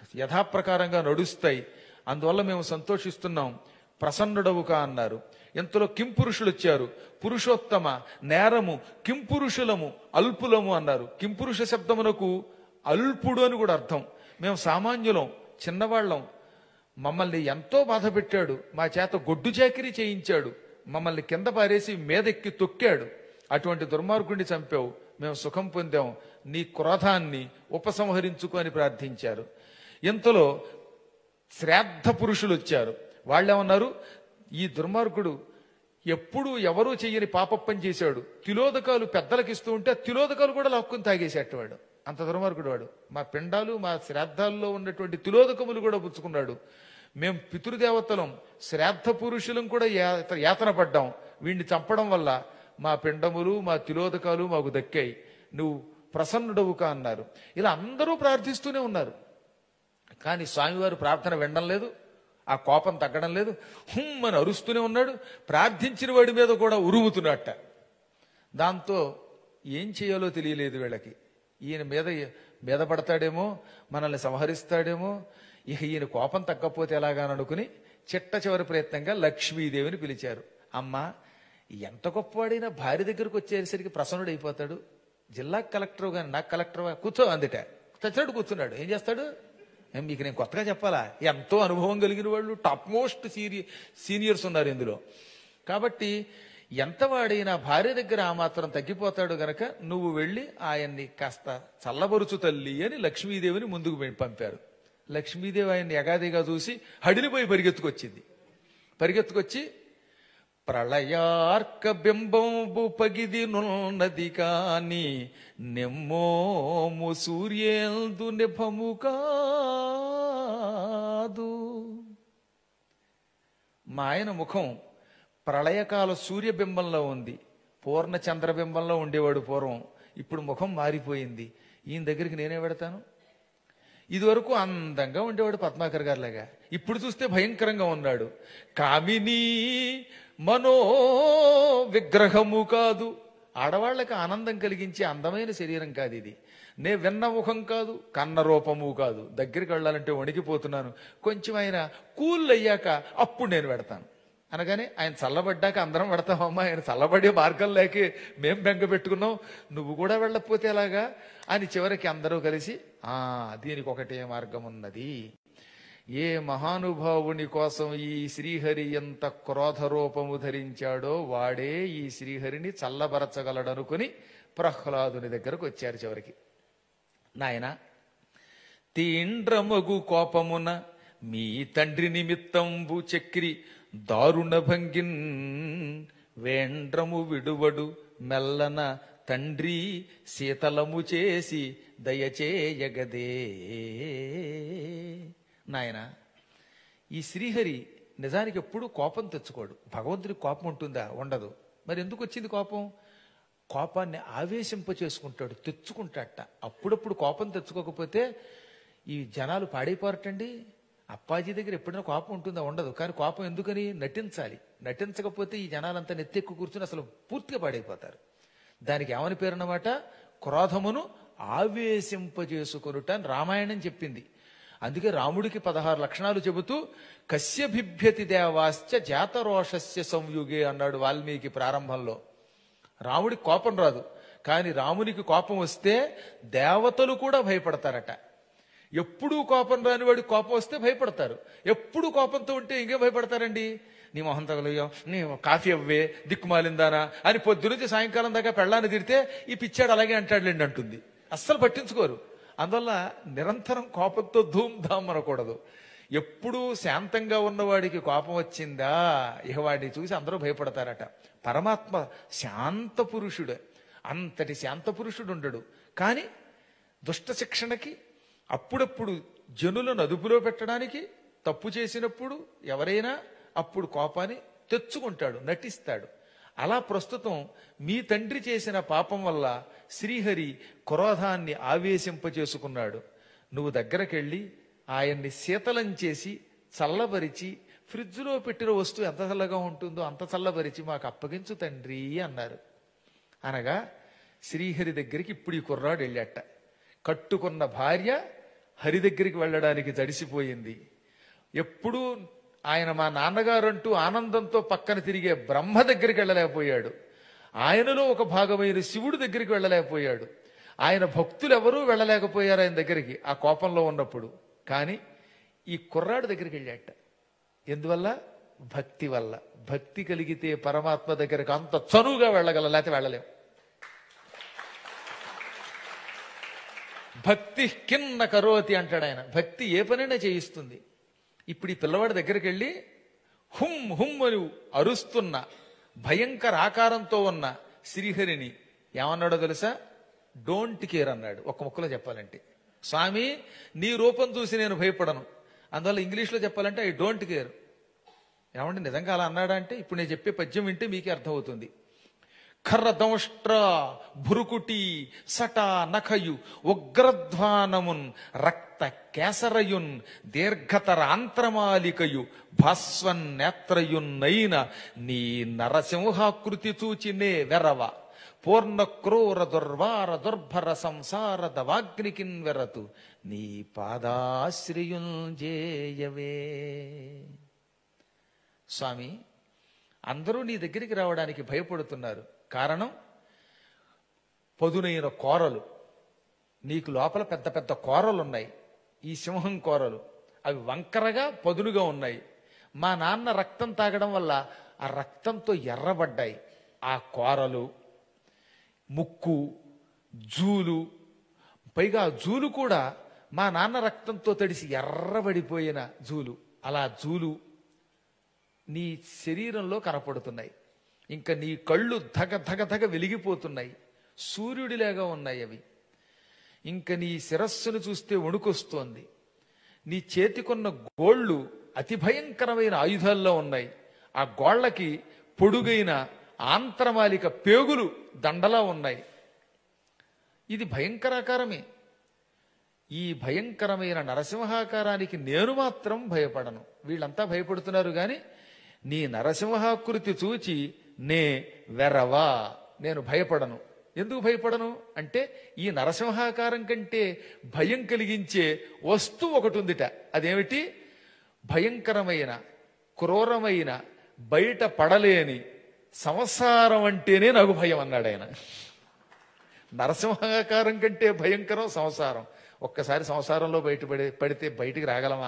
యథాప్రకారంగా నడుస్తాయి. అందువల్ల మేము సంతోషిస్తున్నాం, ప్రసన్నుడవుకా అన్నారు. ఇంతలో కింపురుషులు వచ్చారు. పురుషోత్తమ, నేరము, కింపురుషులము, అల్పులము అన్నారు. కింపురుష శబ్దమునకు అల్పుడు అని కూడా అర్థం. మేము సామాన్యులం, చిన్నవాళ్లం, మమ్మల్ని ఎంతో బాధ పెట్టాడు, మా చేత గొడ్డు చాకిరీ చేయించాడు, మమ్మల్ని కింద పారేసి మీదెక్కి తొక్కాడు, అటువంటి దుర్మార్గుడిని చంపావు, మేము సుఖం పొందాం, నీ క్రోధాన్ని ఉపసంహరించుకో అని ప్రార్థించారు. ఇంతలో శ్రాద్ధ పురుషులు వచ్చారు. వాళ్ళేమన్నారు, ఈ దుర్మార్గుడు ఎప్పుడు ఎవరూ చెయ్యని పాపప్పని చేశాడు, తిలోదకాలు పెద్దలకు ఇస్తూ ఉంటే తిలోదకాలు కూడా లాక్కుని తాగేసేటవాడు, అంత దుర్మార్గుడు వాడు. మా పిండాలు మా శ్రాద్ధాల్లో ఉన్నటువంటి తిలోదకములు కూడా పుచ్చుకున్నాడు. మేము పితృదేవతలం, శ్రాద్ధ పురుషులం కూడా యాత యాతన పడ్డాం, వీడిని చంపడం వల్ల మా పిండములు మా తిలోదకాలు మాకు దక్కాయి, నువ్వు ప్రసన్నుడవుకా అన్నారు. ఇలా అందరూ ప్రార్థిస్తూనే ఉన్నారు. కానీ స్వామివారు ప్రార్థన వినడం లేదు, ఆ కోపం తగ్గడం లేదు, హుమ్ అని అరుస్తూనే ఉన్నాడు. ప్రార్థించిన వాడి మీద కూడా ఉరుముతున్నట్ట. దాంతో ఏం చేయాలో తెలియలేదు వీళ్ళకి. ఈయన మీద మీద పడతాడేమో, మనల్ని సంహరిస్తాడేమో, ఇక ఈయన కోపం తగ్గకపోతే ఎలాగాననుకుని చిట్ట చివరి ప్రయత్నంగా లక్ష్మీదేవిని పిలిచారు. అమ్మ, ఎంత గొప్పవాడైనా భార్య దగ్గరకు వచ్చేసరికి ప్రసన్నుడు అయిపోతాడు. జిల్లా కలెక్టర్ గాని నాకు కలెక్టర్ కూర్చో అందుట చచ్చినట్టు కూర్చున్నాడు. ఏం చేస్తాడు? మీకు నేను కొత్తగా చెప్పాలా? ఎంతో అనుభవం కలిగిన వాళ్ళు, టాప్ మోస్ట్ సీని సీనియర్స్ ఉన్నారు ఇందులో. కాబట్టి ఎంత వాడైనా భార్య దగ్గర ఆ మాత్రం తగ్గిపోతాడు గనక నువ్వు వెళ్ళి ఆయన్ని కాస్త చల్లబరుచు తల్లి అని లక్ష్మీదేవిని ముందుకు పంపారు. లక్ష్మీదేవి ఆయన్ని ఎగాదిగా చూసి హడిలిపోయి పరిగెత్తుకొచ్చింది. పరిగెత్తుకొచ్చి ప్రళయార్క బింబంబు పగిది నున్నది కాని నెమ్మోము సూర్యేందు నిభము కాదు. మా ఆయన ముఖం ప్రళయకాల సూర్యబింబంలో ఉంది, పూర్ణ చంద్రబింబంలో ఉండేవాడు పూర్వం, ఇప్పుడు ముఖం మారిపోయింది. ఈయన దగ్గరికి నేనే పెడతాను. ఇదివరకు అందంగా ఉండేవాడు పద్మాకర్ గారిలాగా, ఇప్పుడు చూస్తే భయంకరంగా ఉన్నాడు. కామినీ మనో విగ్రహము కాదు, ఆడవాళ్లకు ఆనందం కలిగించే అందమైన శరీరం కాదు ఇది. నే విన్న ముఖం కాదు, కన్న రూపము కాదు. దగ్గరికి వెళ్ళాలంటే వణికిపోతున్నాను. కొంచెం ఆయన కూల్ అయ్యాక అప్పుడు నేను పెడతాను అనగానే ఆయన చల్లబడ్డాక అందరం పెడతామమ్మా, ఆయన చల్లబడే మార్గం లేక మేం బెంగ పెట్టుకున్నాం, నువ్వు కూడా వెళ్ళకపోతే ఎలాగా అని చివరికి అందరూ కలిసి ఆ దీనికి ఒకటే మార్గం ఉన్నది. ఏ మహానుభావుని కోసం ఈ శ్రీహరి ఎంత క్రోధ రూపము ధరించాడో వాడే ఈ శ్రీహరిని చల్లబరచగలడనుకుని ప్రహ్లాదుని దగ్గరకు వచ్చారు. చివరికి నాయన, తీండ్రమగు కోపమున మీ తండ్రి నిమిత్తంబు చక్రి దారుణ భంగిన్ వేండ్రము విడువడు మెల్లన తండ్రి శీతలము చేసి దయచేయగదే. నాయన, ఈ శ్రీహరి నిజానికి ఎప్పుడు కోపం తెచ్చుకోడు. భగవంతుడికి కోపం ఉంటుందా? ఉండదు. మరి ఎందుకు వచ్చింది కోపం? కోపాన్ని ఆవేశింప చేసుకుంటాడు, తెచ్చుకుంటాడట. అప్పుడప్పుడు కోపం తెచ్చుకోకపోతే ఈ జనాలు పాడైపోరటండి. అప్పాజీ దగ్గర ఎప్పుడైనా కోపం ఉంటుందా? ఉండదు. కానీ కోపం ఎందుకని? నటించాలి. నటించకపోతే ఈ జనాలంతా నెత్తెక్కు కూర్చుని అసలు పూర్తిగా పాడైపోతారు. దానికి ఏమని పేరున్నమాట? క్రోధమును ఆవేశింపజేసుకొనుట అని రామాయణం చెప్పింది. అందుకే రాముడికి పదహారు లక్షణాలు చెబుతూ కస్య బిభ్యతి దేవాశ్చ జాతరోషస్య సంయుగే అన్నాడు వాల్మీకి ప్రారంభంలో. రాముడికి కోపం రాదు, కానీ రామునికి కోపం వస్తే దేవతలు కూడా భయపడతారట. ఎప్పుడూ కోపం రాని వాడికి కోపం వస్తే భయపడతారు. ఎప్పుడు కోపంతో ఉంటే ఇంకే భయపడతారండి. నీ మొహం తగలయ్యో, నీ కాఫీ అవ్వే, దిక్కుమాలిందానా అని పొద్దునుంచి సాయంకాలం దాకా పెళ్ళాన్ని తిడితే ఈ పిచ్చాడు అలాగే అంటాడులేండి అంటుంది. అస్సలు పట్టించుకోరు. అందువల్ల నిరంతరం కోపంతో ధూమ్ ధామ్ అనకూడదు. ఎప్పుడూ శాంతంగా ఉన్నవాడికి కోపం వచ్చిందా ఇక వాడిని చూసి అందరూ భయపడతారట. పరమాత్మ శాంత పురుషుడు, అంతటి శాంత పురుషుడు ఉండడు. కానీ దుష్ట శిక్షణకి, అప్పుడప్పుడు జనులను అదుపులో పెట్టడానికి, తప్పు చేసినప్పుడు ఎవరైనా అప్పుడు కోపాన్ని తెచ్చుకుంటాడు, నటిస్తాడు. అలా ప్రస్తుతం మీ తండ్రి చేసిన పాపం వల్ల శ్రీహరి క్రోధాన్ని ఆవేశింపచేసుకున్నాడు. నువ్వు దగ్గరకెళ్ళి ఆయన్ని శీతలం చేసి చల్లబరిచి, ఫ్రిడ్జ్లో పెట్టిన వస్తువు ఎంత చల్లగా ఉంటుందో అంత చల్లబరిచి మాకు అప్పగించు తండ్రి అన్నారు. అనగా శ్రీహరి దగ్గరికి ఇప్పుడు ఈ కుర్రాడు వెళ్ళాట. కట్టుకున్న భార్య హరి దగ్గరికి వెళ్ళడానికి జడిసిపోయింది. ఎప్పుడూ ఆయన మా నాన్నగారు అంటూ ఆనందంతో పక్కన తిరిగే బ్రహ్మ దగ్గరికి వెళ్ళలేకపోయాడు. ఆయనలో ఒక భాగమైన శివుడి దగ్గరికి వెళ్ళలేకపోయాడు. ఆయన భక్తులు ఎవరూ వెళ్ళలేకపోయారు ఆయన దగ్గరికి ఆ కోపంలో ఉన్నప్పుడు. కానీ ఈ కుర్రాడు దగ్గరికి వెళ్ళాట. ఎందువల్ల? భక్తి వల్ల. భక్తి కలిగితే పరమాత్మ దగ్గరకు అంత చనువుగా వెళ్ళగల, లేకపోతే వెళ్ళలేం. భక్తి కిన్న కరోతి అంటాడు ఆయన. భక్తి ఏ పనైనా చేయిస్తుంది. ఇప్పుడు ఈ పిల్లవాడి దగ్గరికి వెళ్ళి హుమ్ హుమ్ అని అరుస్తున్న భయంకర ఆకారంతో ఉన్న శ్రీహరిని ఏమన్నాడో తెలుసా? డోంట్ కేర్ అన్నాడు. ఒక్క ముక్కలో చెప్పాలంటే, స్వామి నీ రూపం చూసి నేను భయపడను. అందువల్ల ఇంగ్లీష్లో చెప్పాలంటే ఐ డోంట్ కేర్. ఏమంటే నిజంగా అలా అన్నాడా అంటే, ఇప్పుడు నేను చెప్పే పద్యం వింటే మీకే అర్థమవుతుంది. ఖర్రదంష్ట్ర భురుకుటి సట నఖయు ఉగ్రధ్వానమున్ రక్త కేసరయున్ దీర్ఘతర ఆంత్రమాలికయు భాస్వన్ నేత్రయున్నైన నీ నరసింహాకృతి చూచినే వెరవ పూర్ణ క్రూర దుర్వార దుర్భర సంసార దవాగ్నికిన్ వెరతు నీ పాదాశ్రయుంజేయవే. స్వామి, అందరూ నీ దగ్గరికి రావడానికి భయపడుతున్నారు. కారణం పదునైన కోరలు. నీకు లోపల పెద్ద పెద్ద కోరలు ఉన్నాయి. ఈ సింహం కోరలు అవి వంకరగా పదునుగా ఉన్నాయి. మా నాన్న రక్తం తాగడం వల్ల ఆ రక్తంతో ఎర్రబడ్డాయి ఆ కోరలు. ముక్కు, జూలు, పైగా జూలు కూడా మా నాన్న రక్తంతో తడిసి ఎర్రబడిపోయిన జూలు. అలా జూలు నీ శరీరంలో కనపడుతున్నాయి. ఇంకా నీ కళ్ళు ధగ ధగ ధగ వెలిగిపోతున్నాయి. సూర్యుడిలాగా ఉన్నాయి అవి. ఇంకా నీ శిరస్సును చూస్తే వణుకొస్తోంది. నీ చేతికున్న గోళ్ళు అతి భయంకరమైన ఆయుధాల్లో ఉన్నాయి. ఆ గోళ్లకి పొడుగైన ఆంత్రమాలిక పేగులు దండలా ఉన్నాయి. ఇది భయంకరాకారమే. ఈ భయంకరమైన నరసింహాకారానికి నేను మాత్రం భయపడను. వీళ్ళంతా భయపడుతున్నారు గాని నీ నరసింహాకృతి చూచి నే వెరవా, నేను భయపడను. ఎందుకు భయపడను అంటే, ఈ నరసింహాకారం కంటే భయం కలిగించే వస్తువు ఒకటి ఉందిట. అదేమిటి? భయంకరమైన క్రూరమైన బయట పడలేని సంసారం అంటేనే నాకు భయం అన్నాడు ఆయన. నరసింహాకారం కంటే భయంకరం సంసారం. ఒక్కసారి సంసారంలో బయటపడి పడితే బయటికి రాగలమా?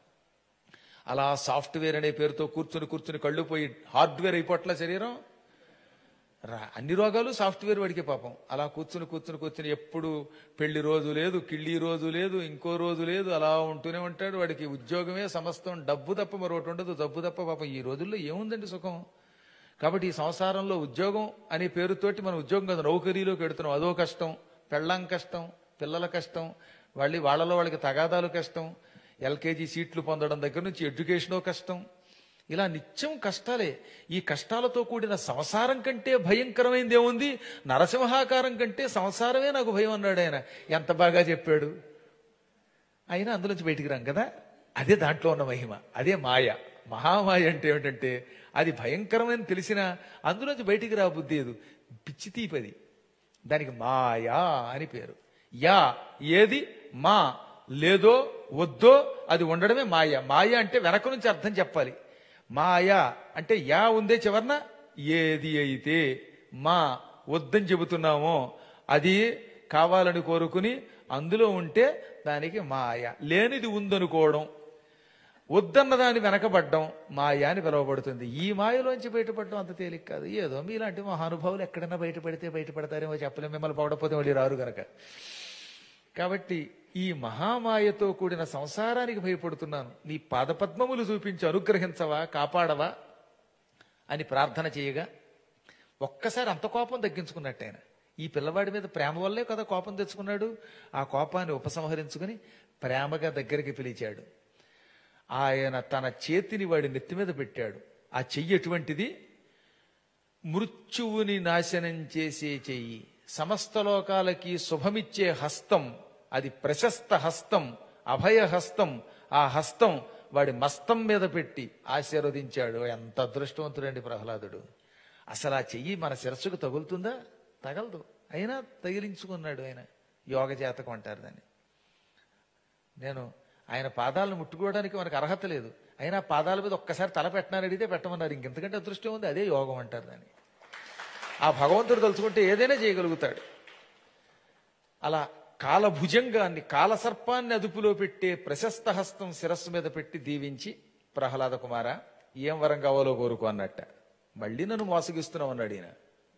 అలా సాఫ్ట్వేర్ అనే పేరుతో కూర్చుని కూర్చుని కళ్ళు పోయి హార్డ్వేర్ అయిపోట్ల శరీరం. రా అన్ని రోగాలు సాఫ్ట్వేర్ వాడికే పాపం. అలా కూర్చుని కూర్చుని కూర్చుని ఎప్పుడు పెళ్లి రోజు లేదు, కిళ్ళి రోజు లేదు, ఇంకో రోజు లేదు, అలా ఉంటూనే ఉంటాడు. వాడికి ఉద్యోగమే సమస్తం, డబ్బు తప్ప మరొకటి ఉండదు. డబ్బు తప్ప పాపం ఈ రోజుల్లో ఏముందండి సుఖం. కాబట్టి ఈ సంసారంలో ఉద్యోగం అనే పేరుతోటి మనం ఉద్యోగం కదా నౌకరీలోకి వెడుతున్నాం. అదో కష్టం, పెళ్ళాం కష్టం, పిల్లల కష్టం, వాళ్ళి వాళ్ళలో వాళ్ళకి తగాదాలు కష్టం, ఎల్కేజీ సీట్లు పొందడం దగ్గర నుంచి ఎడ్యుకేషనో కష్టం. ఇలా నిత్యం కష్టాలే. ఈ కష్టాలతో కూడిన సంసారం కంటే భయంకరమైంది ఏముంది? నరసింహాకారం కంటే సంసారమే నాకు భయం అన్నాడు ఆయన. ఎంత బాగా చెప్పాడు. అయినా అందులోంచి బయటికి రాం కదా. అదే దాంట్లో ఉన్న మహిమ, అదే మాయ. మహామాయ అంటే ఏమిటంటే, అది భయంకరమని తెలిసినా అందులోంచి బయటికి రా బుద్ధి లేదు. పిచ్చి తీపది. దానికి మాయా అని పేరు. యా ఏది మా లేదో వద్దో అది ఉండడమే మాయ. మాయ అంటే వెనక నుంచి అర్థం చెప్పాలి. మాయా అంటే యా ఉందే చివరన, ఏది అయితే మా వద్దని చెబుతున్నామో అది కావాలని కోరుకుని అందులో ఉంటే దానికి మాయ. లేనిది ఉందనుకోవడం, వద్దన్న దాన్ని వెనకబడ్డం మాయా అని పిలువబడుతుంది. ఈ మాయలోంచి బయటపడడం అంత తేలిక కాదు. ఏదో మీలాంటి మహానుభావులు ఎక్కడైనా బయటపడితే బయటపడతారేమో చెప్పలేం. మిమ్మల్ని పడకపోతే మళ్ళీ రారు గనక. కాబట్టి ఈ మహామాయతో కూడిన సంసారానికి భయపడుతున్నాను. నీ పాదపద్మములు చూపించి అనుగ్రహించవా, కాపాడవా అని ప్రార్థన చేయగా ఒక్కసారి అంత కోపం తగ్గించుకున్నట్టు ఆయన. ఈ పిల్లవాడి మీద ప్రేమ వల్లే కదా కోపం తెచ్చుకున్నాడు. ఆ కోపాన్ని ఉపసంహరించుకుని ప్రేమగా దగ్గరికి పిలిచాడు. ఆయన తన చేతిని వాడి నెత్తి మీద పెట్టాడు. ఆ చెయ్యి ఎటువంటిది? మృత్యువుని నాశనం చేసే చెయ్యి, సమస్త లోకాలకి శుభమిచ్చే హస్తం. అది ప్రశస్త హస్తం, అభయ హస్తం. ఆ హస్తం వాడి మస్తం మీద పెట్టి ఆశీర్వదించాడు. ఎంత అదృష్టవంతుడండి ప్రహ్లాదుడు. అసలు ఆ చెయ్యి మన శిరస్సుకు తగులుతుందా? తగలదు. అయినా తగిలించుకున్నాడు ఆయన. యోగ జాతకం అంటారు దాన్ని. నేను ఆయన పాదాలను ముట్టుకోవడానికి మనకు అర్హత లేదు, అయినా పాదాల మీద ఒక్కసారి తల పెట్టనని అడిగితే పెట్టమన్నారు. ఇంకెంతకంటే అదృష్టం ఉంది, అదే యోగం అంటారు దాన్ని. ఆ భగవంతుడు తలుచుకుంటే ఏదైనా చేయగలుగుతాడు. అలా కాలభుజంగాన్ని, కాలసర్పాన్ని అదుపులో పెట్టే ప్రశస్త హస్తం శిరస్సు మీద పెట్టి దీవించి, ప్రహ్లాద కుమార ఏం వరం కావాలో కోరుకో అన్నట్ట. మళ్ళీ నన్ను మోసగిస్తున్నావు అన్నాడు ఈయన.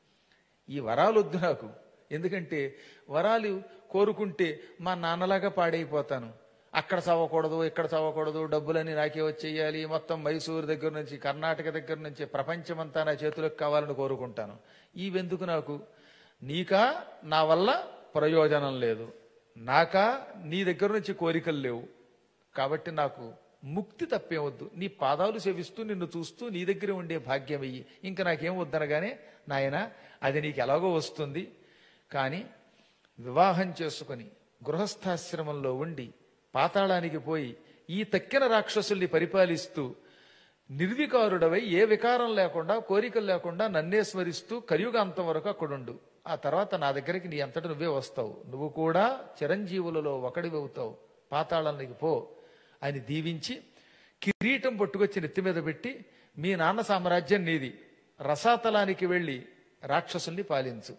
ఈ వరాలు వద్దు నాకు, ఎందుకంటే వరాలు కోరుకుంటే మా నాన్నలాగా పాడైపోతాను. అక్కడ చదవకూడదు, ఇక్కడ చదవకూడదు, డబ్బులన్నీ నాకే వచ్చేయాలి, మొత్తం మైసూరు దగ్గర నుంచి కర్ణాటక దగ్గర నుంచి ప్రపంచమంతా నా చేతులకు కావాలని కోరుకుంటాను. ఇవెందుకు నాకు? నీకా నా వల్ల ప్రయోజనం లేదు, నాకా నీ దగ్గర నుంచి కోరికలు లేవు, కాబట్టి నాకు ముక్తి తప్పేవద్దు. నీ పాదాలు సేవిస్తూ నిన్ను చూస్తూ నీ దగ్గర ఉండే భాగ్యం ఇయ్యి, ఇంకా నాకేం వద్దనగానే, నాయన అది నీకు ఎలాగో వస్తుంది, కానీ వివాహం చేసుకుని గృహస్థాశ్రమంలో ఉండి పాతాళానికి పోయి ఈ తక్కిన రాక్షసుల్ని పరిపాలిస్తూ నిర్వికారుడవై ఏ వికారం లేకుండా కోరికలు లేకుండా నన్నే స్మరిస్తూ కలియుగాంతం వరకు అక్కడుండు. ఆ తర్వాత నా దగ్గరికి నీ అంతటి నువ్వే వస్తావు, నువ్వు కూడా చిరంజీవులలో ఒకడివి అవుతావు, పాతాళానికి పో అని దీవించి కిరీటం పట్టుకొచ్చి నెత్తి మీద పెట్టి, మీ నాన్న సామ్రాజ్యం నీది, రసాతలానికి వెళ్ళి రాక్షసుల్ని పాలించు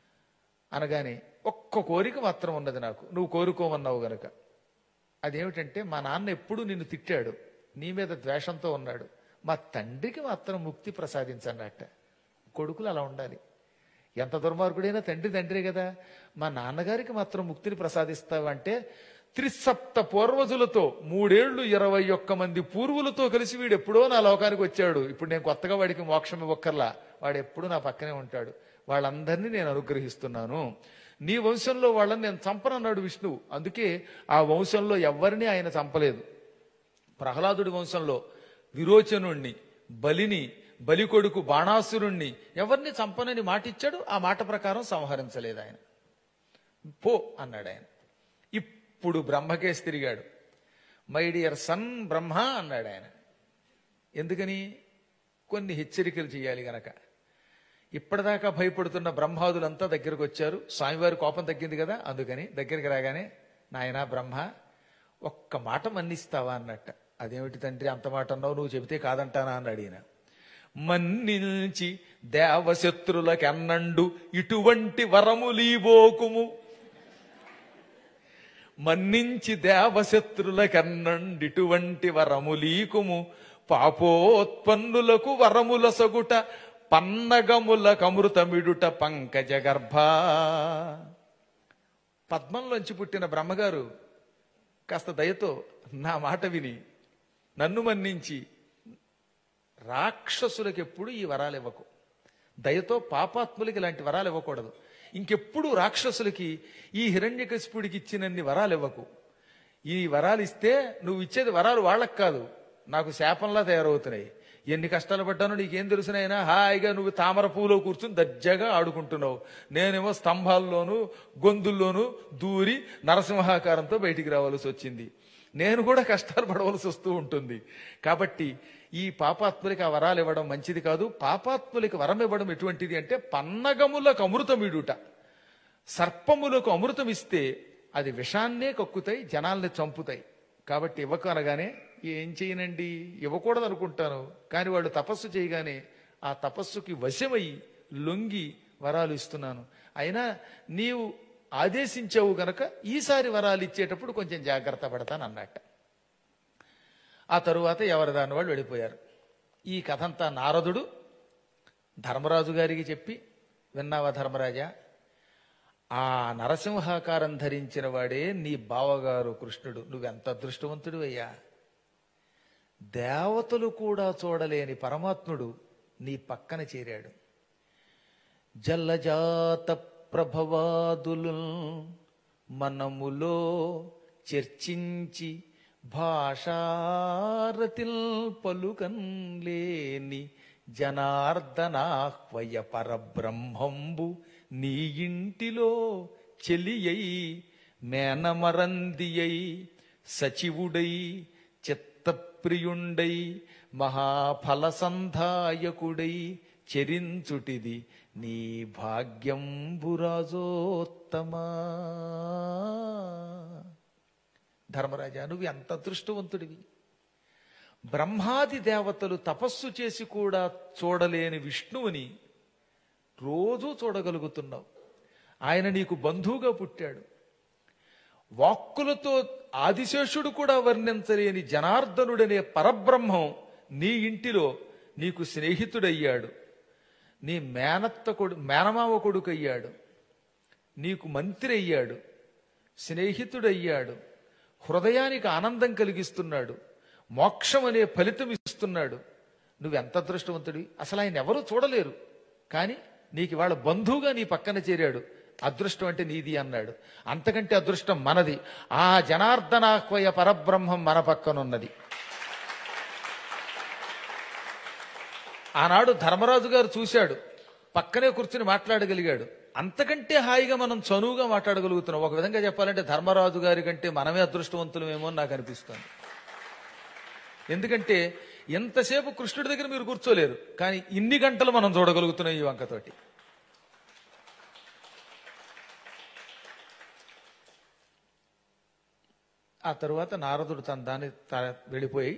అనగానే, ఒక్క కోరిక మాత్రం ఉన్నది నాకు, నువ్వు కోరుకోమన్నావు గనక. అదేమిటంటే, మా నాన్న ఎప్పుడు నిన్ను తిట్టాడు, నీ మీద ద్వేషంతో ఉన్నాడు, మా తండ్రికి మాత్రం ముక్తి ప్రసాదించన్నట్ట. కొడుకులు అలా ఉండాలి. ఎంత దుర్మార్గుడైనా తండ్రి తండ్రే కదా. మా నాన్నగారికి మాత్రం ముక్తిని ప్రసాదిస్తావంటే, త్రిసప్త పూర్వజులతో మూడేళ్లు ఇరవై ఒక్క మంది పూర్వులతో కలిసి వీడు ఎప్పుడో నా లోకానికి వచ్చాడు. ఇప్పుడు నేను కొత్తగా వాడికి మోక్షం ఇవ్వక్కర్లా, వాడు ఎప్పుడు నా పక్కనే ఉంటాడు. వాళ్ళందరినీ నేను అనుగ్రహిస్తున్నాను. నీ వంశంలో వాళ్ళని నేను చంపనన్నాడు విష్ణువు. అందుకే ఆ వంశంలో ఎవరిని ఆయన చంపలేదు. ప్రహ్లాదుడి వంశంలో విరోచనుణ్ణి, బలిని, బలి కొడుకు బాణాసురుణ్ణి ఎవరిని చంపనని మాట ఇచ్చాడు. ఆ మాట ప్రకారం సంహరించలేదు ఆయన. పో అన్నాడు ఆయన. ఇప్పుడు బ్రహ్మకేసి తిరిగాడు. మై డియర్ సన్ బ్రహ్మ అన్నాడు ఆయన. ఎందుకని? కొన్ని హెచ్చరికలు చేయాలి గనక. ఇప్పటిదాకా భయపడుతున్న బ్రహ్మాదులంతా దగ్గరకు వచ్చారు. స్వామివారి కోపం తగ్గింది కదా, అందుకని దగ్గరికి రాగానే, నాయనా బ్రహ్మ ఒక్క మాట మన్నిస్తావా అన్నట్ట. అదేమిటి తండ్రి అంత మాట అన్నావు, నువ్వు చెబితే కాదంటానా అన్నాడు ఈయన. మన్నించి దేవశత్రులకెన్నండు ఇటువంటి వరములీబోకుము, మన్నించి దేవశత్రులకెన్నండు ఇటువంటి వరములీకుము, పాపోత్పన్నులకు వరముల సగుట పన్నగముల కమృతమిడుట పంకజ గర్భ. పద్మంలోంచి పుట్టిన బ్రహ్మగారు కాస్త దయతో నా మాట విని నన్ను మన్నించి రాక్షసులకు ఎప్పుడు ఈ వరాలు ఇవ్వకు. దయతో పాపాత్ములకి ఇలాంటి వరాలు ఇవ్వకూడదు. ఇంకెప్పుడు రాక్షసులకి ఈ హిరణ్యకశిపుడికి ఇచ్చినన్ని వరాలు ఇవ్వకు. ఈ వరాలు ఇస్తే నువ్వు ఇచ్చేది వరాలు వాళ్ళకు కాదు, నాకు శాపంలా తయారవుతున్నాయి. ఎన్ని కష్టాలు పడ్డానో నీకేం తెలుసునైనా, హాయిగా నువ్వు తామర పూలో కూర్చుని దర్జాగా ఆడుకుంటున్నావు, నేనేమో స్తంభాల్లోనూ గొంతుల్లోనూ దూరి నరసింహాకారంతో బయటికి రావాల్సి వచ్చింది. నేను కూడా కష్టాలు పడవలసి వస్తూ ఉంటుంది. కాబట్టి ఈ పాపాత్ములకి ఆ వరాలు ఇవ్వడం మంచిది కాదు. పాపాత్ములకి వరం ఇవ్వడం ఎటువంటిది అంటే, పన్నగములకు అమృతమిడుట. సర్పములకు అమృతం ఇస్తే అది విషాన్నే కక్కుతాయి, జనాల్ని చంపుతాయి. కాబట్టి ఇవ్వకు అనగానే, ఏం చేయనండి, ఇవ్వకూడదు అనుకుంటాను, కానీ వాళ్ళు తపస్సు చేయగానే ఆ తపస్సుకి వశమై లొంగి వరాలు ఇస్తున్నాను. అయినా నీవు ఆదేశించావు గనక ఈసారి వరాలు ఇచ్చేటప్పుడు కొంచెం జాగ్రత్త పడతాను అన్నట్ట. ఆ తరువాత ఎవరి దాని వాళ్ళు వెళ్ళిపోయారు. ఈ కథంతా నారదుడు ధర్మరాజు గారికి చెప్పి, విన్నావా ధర్మరాజా, ఆ నరసింహాకారం ధరించిన వాడే నీ బావగారు కృష్ణుడు, నువ్వెంత అదృష్టవంతుడు అయ్యా. దేవతలు కూడా చూడలేని పరమాత్ముడు నీ పక్కన చేరాడు. జల్లజాత ప్రభవాదులు మనములో చర్చించి భాషారతిల్ పలుకన్లేని జనార్దనాహ్వయ పరబ్రహ్మంబు నీ ఇంటిలో చెలియై మేనమరందియై సచివుడై చిత్తప్రియుండై మహాఫలసంధాయకుడై చెరించుటిది నీ భాగ్యంబురాజోత్తమా. ధర్మరాజా, నువ్వు ఎంత అదృష్టవంతుడివి. బ్రహ్మాది దేవతలు తపస్సు చేసి కూడా చూడలేని విష్ణువుని రోజూ చూడగలుగుతున్నావు. ఆయన నీకు బంధువుగా పుట్టాడు. వాక్కులతో ఆదిశేషుడు కూడా వర్ణించలేని జనార్దనుడనే పరబ్రహ్మం నీ ఇంటిలో నీకు స్నేహితుడయ్యాడు. నీ మేనత్త కొడు మేనమావ కొడుకు అయ్యాడు. నీకు మంత్రి అయ్యాడు, స్నేహితుడయ్యాడు, హృదయానికి ఆనందం కలిగిస్తున్నాడు, మోక్షం అనే ఫలితం ఇస్తున్నాడు. నువ్వెంత అదృష్టవంతుడివి. అసలు ఆయన ఎవరూ చూడలేరు, కానీ నీకు ఇవాళ బంధువుగా నీ పక్కన చేరాడు. అదృష్టం అంటే నీది అన్నాడు. అంతకంటే అదృష్టం మనది. ఆ జనార్దనాహ్వయ పరబ్రహ్మం మన పక్కనున్నది. ఆనాడు ధర్మరాజు గారు చూశాడు, పక్కనే కూర్చుని మాట్లాడగలిగాడు. అంతకంటే హాయిగా మనం చనువుగా మాట్లాడగలుగుతున్నాం. ఒక విధంగా చెప్పాలంటే ధర్మరాజు గారి కంటే మనమే అదృష్టవంతులమేమో అని నాకు అనిపిస్తుంది. ఎందుకంటే ఎంతసేపు కృష్ణుడి దగ్గర మీరు కూర్చోలేరు, కానీ ఇన్ని గంటలు మనం చూడగలుగుతున్నాం ఈ వంకతోటి. ఆ తరువాత నారదుడు తన దాన్ని వెళ్ళిపోయి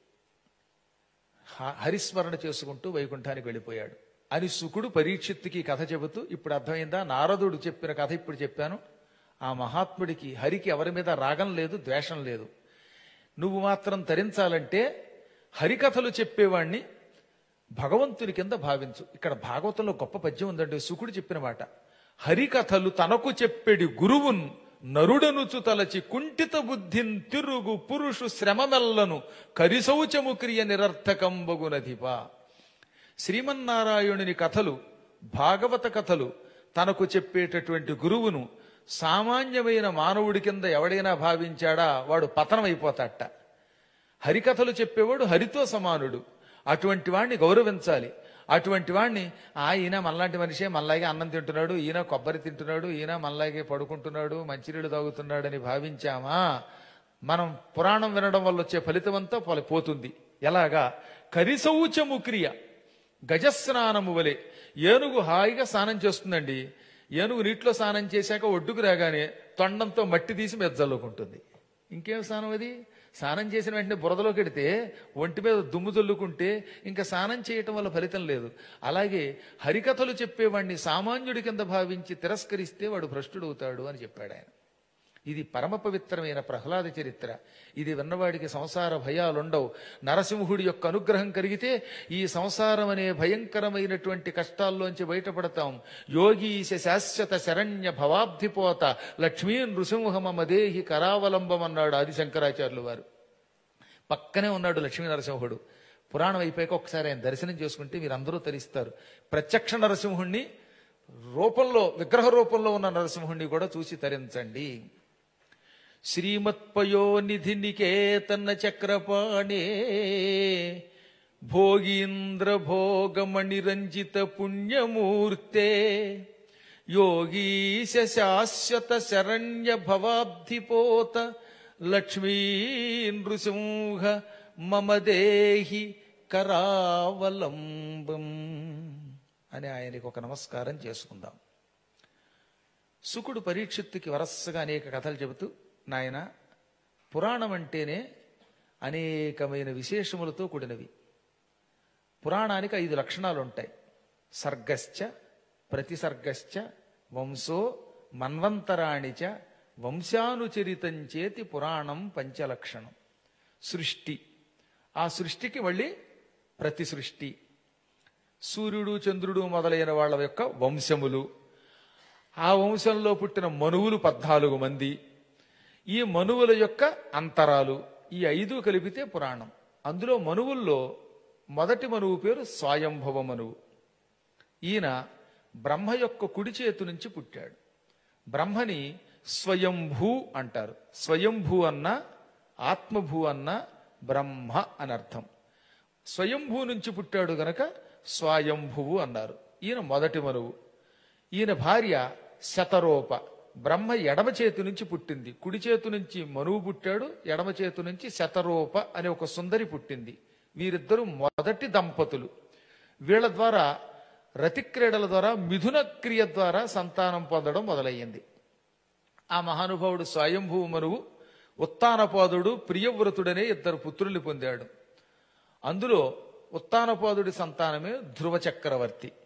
హరిస్మరణ చేసుకుంటూ వైకుంఠానికి వెళ్ళిపోయాడు అని శుకుడు పరీక్షిత్తుకి కథ చెబుతూ, ఇప్పుడు అర్థమైందా? నారదుడు చెప్పిన కథ ఇప్పుడు చెప్పాను. ఆ మహాత్ముడికి హరికి ఎవరి మీద రాగం లేదు, ద్వేషం లేదు. నువ్వు మాత్రం తరించాలంటే హరికథలు చెప్పేవాణ్ణి భగవంతుని కింద భావించు. ఇక్కడ భాగవతంలో గొప్ప పద్యం ఉందండి, శుకుడు చెప్పిన మాట. హరికథలు తనకు చెప్పెడి గురువున్ నరుడనుచు తలచి కుంఠిత బుద్ధిన్ తిరుగు పురుషు శ్రమమెల్లను కరిశౌచము క్రియ నిరర్థకంబగునధిపా. శ్రీమన్నారాయణుని కథలు, భాగవత కథలు తనకు చెప్పేటటువంటి గురువును సామాన్యమైన మానవుడి కింద ఎవడైనా భావించాడా వాడు పతనం అయిపోతాట. హరికథలు చెప్పేవాడు హరితో సమానుడు. అటువంటి వాణ్ణి గౌరవించాలి. అటువంటి వాణ్ణి ఆ ఈయన మనలాంటి మనిషే, మనలాగే అన్నం తింటున్నాడు, ఈయన కొబ్బరి తింటున్నాడు, ఈయన మనలాగే పడుకుంటున్నాడు, మంచినీళ్ళు తాగుతున్నాడు అని భావించామా, మనం పురాణం వినడం వల్ల వచ్చే ఫలితం అంతా పోతుంది. ఎలాగా? కరిశౌచము క్రియ, గజస్నానము వలె. ఏనుగు హాయిగా స్నానం చేస్తుందండి. ఏనుగు నీటిలో స్నానం చేశాక ఒడ్డుకు రాగానే తొండంతో మట్టి తీసి మీద జల్లుకుంటుంది. ఇంకేం స్నానం అది? స్నానం చేసిన వెంటనే బురదలోకి వెడితే ఒంటి మీద దుమ్ము జల్లుకుంటే ఇంకా స్నానం చేయటం వల్ల ఫలితం లేదు. అలాగే హరికథలు చెప్పేవాడిని సామాన్యుడి కింద భావించి తిరస్కరిస్తే వాడు భ్రష్టుడవుతాడు అని చెప్పాడు ఆయన. ఇది పరమ పవిత్రమైన ప్రహ్లాద చరిత్ర. ఇది విన్నవాడికి సంసార భయాలుండవు. నరసింహుడి యొక్క అనుగ్రహం కలిగితే ఈ సంసారం అనే భయంకరమైనటువంటి కష్టాల్లోంచి బయటపడతాం. యోగీశ శాశ్వత శరణ్య భవాబ్ధిపోత లక్ష్మీ నృసింహమదేహి కరావలంబం అన్నాడు ఆదిశంకరాచార్యులు వారు. పక్కనే ఉన్నాడు లక్ష్మీ నరసింహుడు. పురాణం అయిపోయాక ఒకసారి ఆయన దర్శనం చేసుకుంటే మీరందరూ తరిస్తారు. ప్రత్యక్ష నరసింహుణ్ణి రూపంలో, విగ్రహ రూపంలో ఉన్న నరసింహుణ్ణి కూడా చూసి తరించండి. శ్రీమత్పయో నిధి నికేతన చక్రపాణే భోగీంద్ర భోగమణి రంజిత పుణ్యమూర్తే యోగీశ శాశ్వత శరణ్య భవాబ్ధిపోత లక్ష్మీ నృసింహ మమ దేహి కరావలంబం అని ఆయనకి ఒక నమస్కారం చేసుకుందాం. శుకుడు పరీక్షిత్తుకి వరసగా అనేక కథలు చెబుతూ, నాయన పురాణం అంటేనే అనేకమైన విశేషములతో కూడినవి. పురాణానికి ఐదు లక్షణాలు ఉంటాయి. సర్గశ్చ, ప్రతిసర్గశ్చ, వంశో, మన్వంతరాణిచ, వంశానుచరితంచేతి పురాణం పంచలక్షణం. సృష్టి, ఆ సృష్టికి మళ్ళీ ప్రతి సృష్టి, సూర్యుడు చంద్రుడు మొదలైన వాళ్ళ యొక్క వంశములు, ఆ వంశంలో పుట్టిన మనువులు పద్నాలుగు మంది, ఈ మనువుల యొక్క అంతరాలు, ఈ ఐదు కలిపితే పురాణం. అందులో మనువుల్లో మొదటి మనువు పేరు స్వయంభవ మనువు. ఈయన బ్రహ్మ యొక్క కుడి చేతు నుంచి పుట్టాడు. బ్రహ్మని స్వయంభూ అంటారు. స్వయంభూ అన్న, ఆత్మభూ అన్న బ్రహ్మ అని అర్థం. స్వయంభూ నుంచి పుట్టాడు గనక స్వయంభువు అన్నారు. ఈయన మొదటి మనువు. ఈయన భార్య శతరూప. బ్రహ్మ ఎడమ చేతి నుంచి పుట్టింది. కుడి చేతు నుంచి మనువు పుట్టాడు, ఎడమ చేతు నుంచి శతరూప అనే ఒక సుందరి పుట్టింది. వీరిద్దరూ మొదటి దంపతులు. వీళ్ళ ద్వారా రతిక్రీడల ద్వారా, మిథున క్రియ ద్వారా సంతానం పొందడం మొదలయ్యింది. ఆ మహానుభావుడు స్వయంభూ మనువు ఉత్తానపాదుడు ప్రియవ్రతుడనే ఇద్దరు పుత్రుల్ని పొందాడు. అందులో ఉత్తానపాదుడి సంతానమే ధ్రువ చక్రవర్తి.